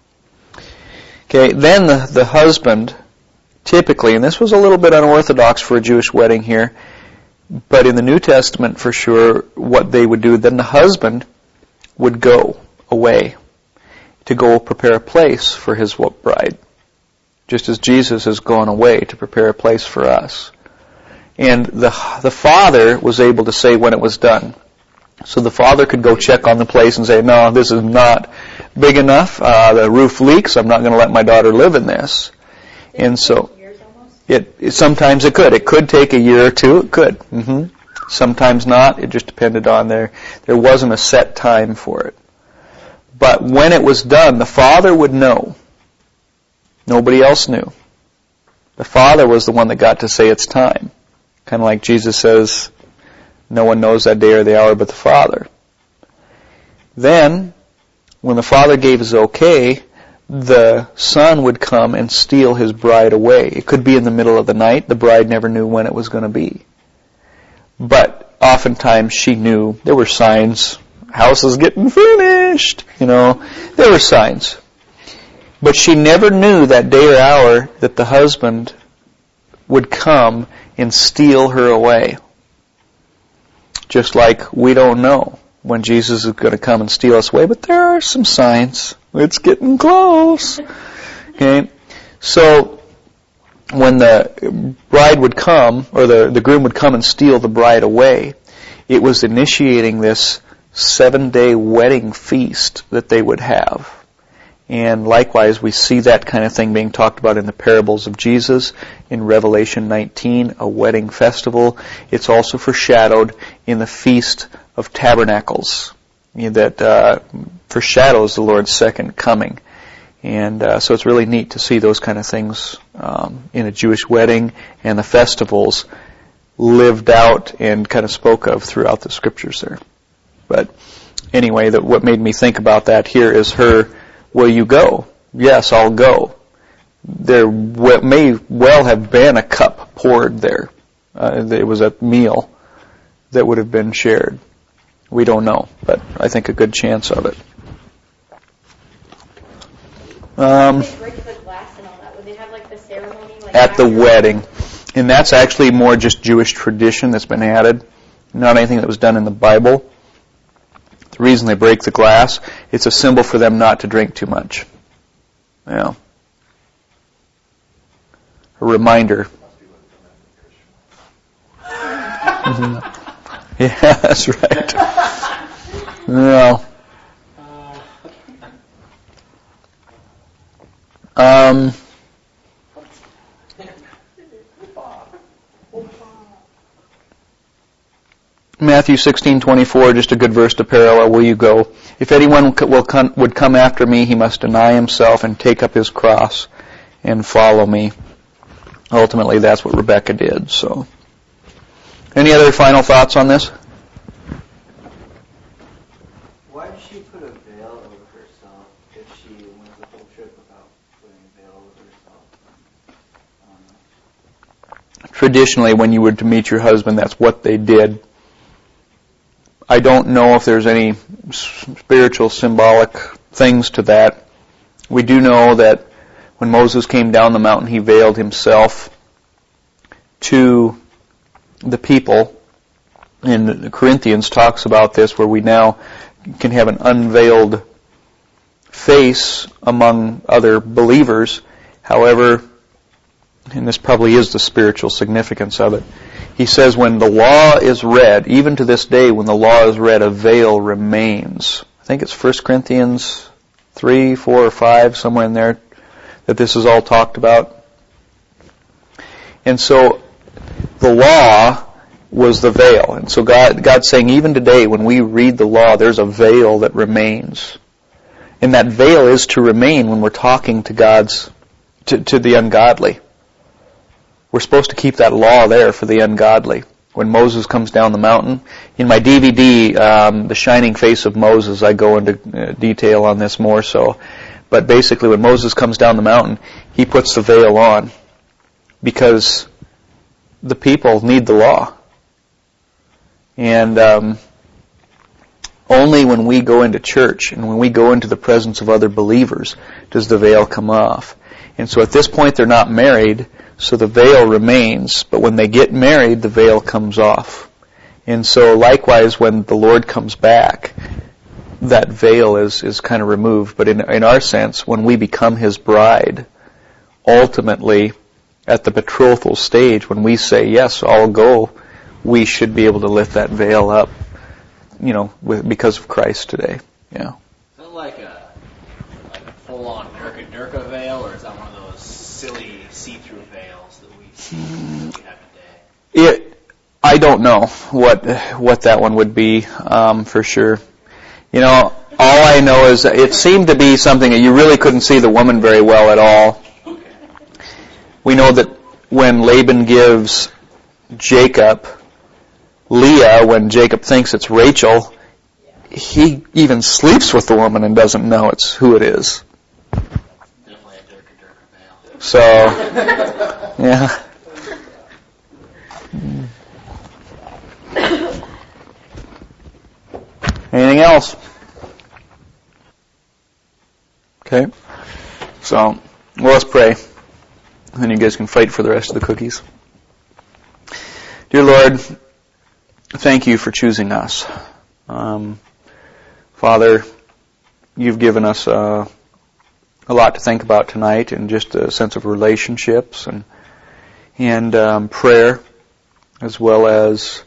Okay, then the, the husband, typically, and this was a little bit unorthodox for a Jewish wedding here, but in the New Testament for sure, what they would do, then the husband would go away to go prepare a place for his bride, just as Jesus has gone away to prepare a place for us. And the the father was able to say when it was done. So the father could go check on the place and say, no, this is not big enough. Uh, the roof leaks. I'm not going to let my daughter live in this. And so it, it sometimes it could. It could take a year or two. It could. Mm-hmm. Sometimes not. It just depended on their. There wasn't a set time for it. But when it was done, the father would know. Nobody else knew. The father was the one that got to say it's time. Kind of like Jesus says, no one knows that day or the hour but the Father. Then, when the Father gave his okay, the Son would come and steal his bride away. It could be in the middle of the night. The bride never knew when it was going to be. But oftentimes she knew. There were signs. House is getting finished. You know, there were signs. But she never knew that day or hour that the husband would come and steal her away. Just like we don't know when Jesus is going to come and steal us away, but there are some signs. It's getting close. Okay? So, when the bride would come, or the, the groom would come and steal the bride away, it was initiating this seven-day wedding feast that they would have. And likewise, we see that kind of thing being talked about in the parables of Jesus in Revelation nineteen, a wedding festival. It's also foreshadowed in the Feast of Tabernacles, you know, that uh, foreshadows the Lord's second coming. And uh, so it's really neat to see those kind of things um, in a Jewish wedding, and the festivals lived out and kind of spoke of throughout the Scriptures there. But anyway, that what made me think about that here is her, will you go? Yes, I'll go. There may well have been a cup poured there. Uh, it was a meal that would have been shared. We don't know, but I think a good chance of it. Um, at the wedding. And that's actually more just Jewish tradition that's been added, not anything that was done in the Bible. The reason they break the glass, it's a symbol for them not to drink too much. Yeah. a reminder. Mm-hmm. Yeah, that's right. Well, um, Matthew sixteen twenty-four, just a good verse to parallel. Will you go? If anyone will come, would come after me, he must deny himself and take up his cross and follow me. Ultimately, that's what Rebecca did. So, any other final thoughts on this? Why did she put a veil over herself if she went the whole trip without putting a veil over herself? Um, Traditionally, when you were to meet your husband, that's what they did. I don't know if there's any spiritual, symbolic things to that. We do know that when Moses came down the mountain, he veiled himself to the people. And Corinthians talks about this, where we now can have an unveiled face among other believers. However, and this probably is the spiritual significance of it, he says when the law is read, even to this day when the law is read, a veil remains. I think it's First Corinthians three, four, or five, somewhere in there, that this is all talked about. And so the law was the veil. And so God, God's saying even today when we read the law, there's a veil that remains. And that veil is to remain when we're talking to God's, to, to the ungodly. We're supposed to keep that law there for the ungodly. When Moses comes down the mountain, in my D V D, um, The Shining Face of Moses, I go into uh, detail on this more so. But basically when Moses comes down the mountain, he puts the veil on because the people need the law. And um, only when we go into church and when we go into the presence of other believers does the veil come off. And so at this point they're not married, so the veil remains, but when they get married, the veil comes off. And so likewise, when the Lord comes back, that veil is, is kind of removed. But in, in our sense, when we become His bride, ultimately, at the betrothal stage, when we say, yes, I'll go, we should be able to lift that veil up, you know, with, because of Christ today. Yeah. Is that like a, like a full-on Durka Durka veil, or is that one of those silly see-through veils that we, that we have today? It, I don't know what what that one would be um, for sure. You know, all I know is that it seemed to be something that you really couldn't see the woman very well at all. We know that when Laban gives Jacob Leah, when Jacob thinks it's Rachel, he even sleeps with the woman and doesn't know it's who it is. Definitely a Durka Durka veil. So, yeah. Anything else? Okay. So, well, let's pray. And then you guys can fight for the rest of the cookies. Dear Lord, thank you for choosing us. Um, Father, you've given us uh, a lot to think about tonight, and just a sense of relationships and and um, prayer, as well as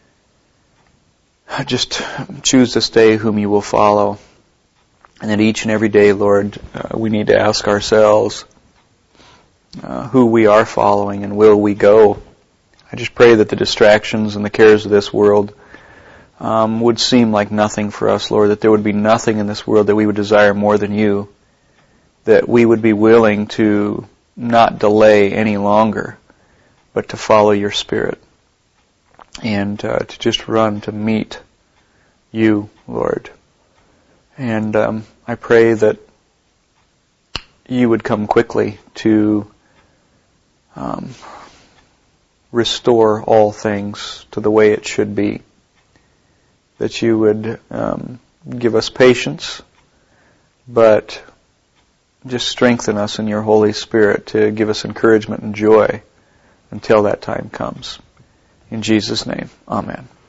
just choose this day whom you will follow. And that each and every day, Lord, uh, we need to ask ourselves uh, who we are following and will we go. I just pray that the distractions and the cares of this world um, would seem like nothing for us, Lord, that there would be nothing in this world that we would desire more than you, that we would be willing to not delay any longer, but to follow your Spirit and uh, to just run to meet you, Lord. And um, I pray that you would come quickly to um, restore all things to the way it should be. That you would um, give us patience, but just strengthen us in your Holy Spirit to give us encouragement and joy until that time comes. In Jesus' name, amen.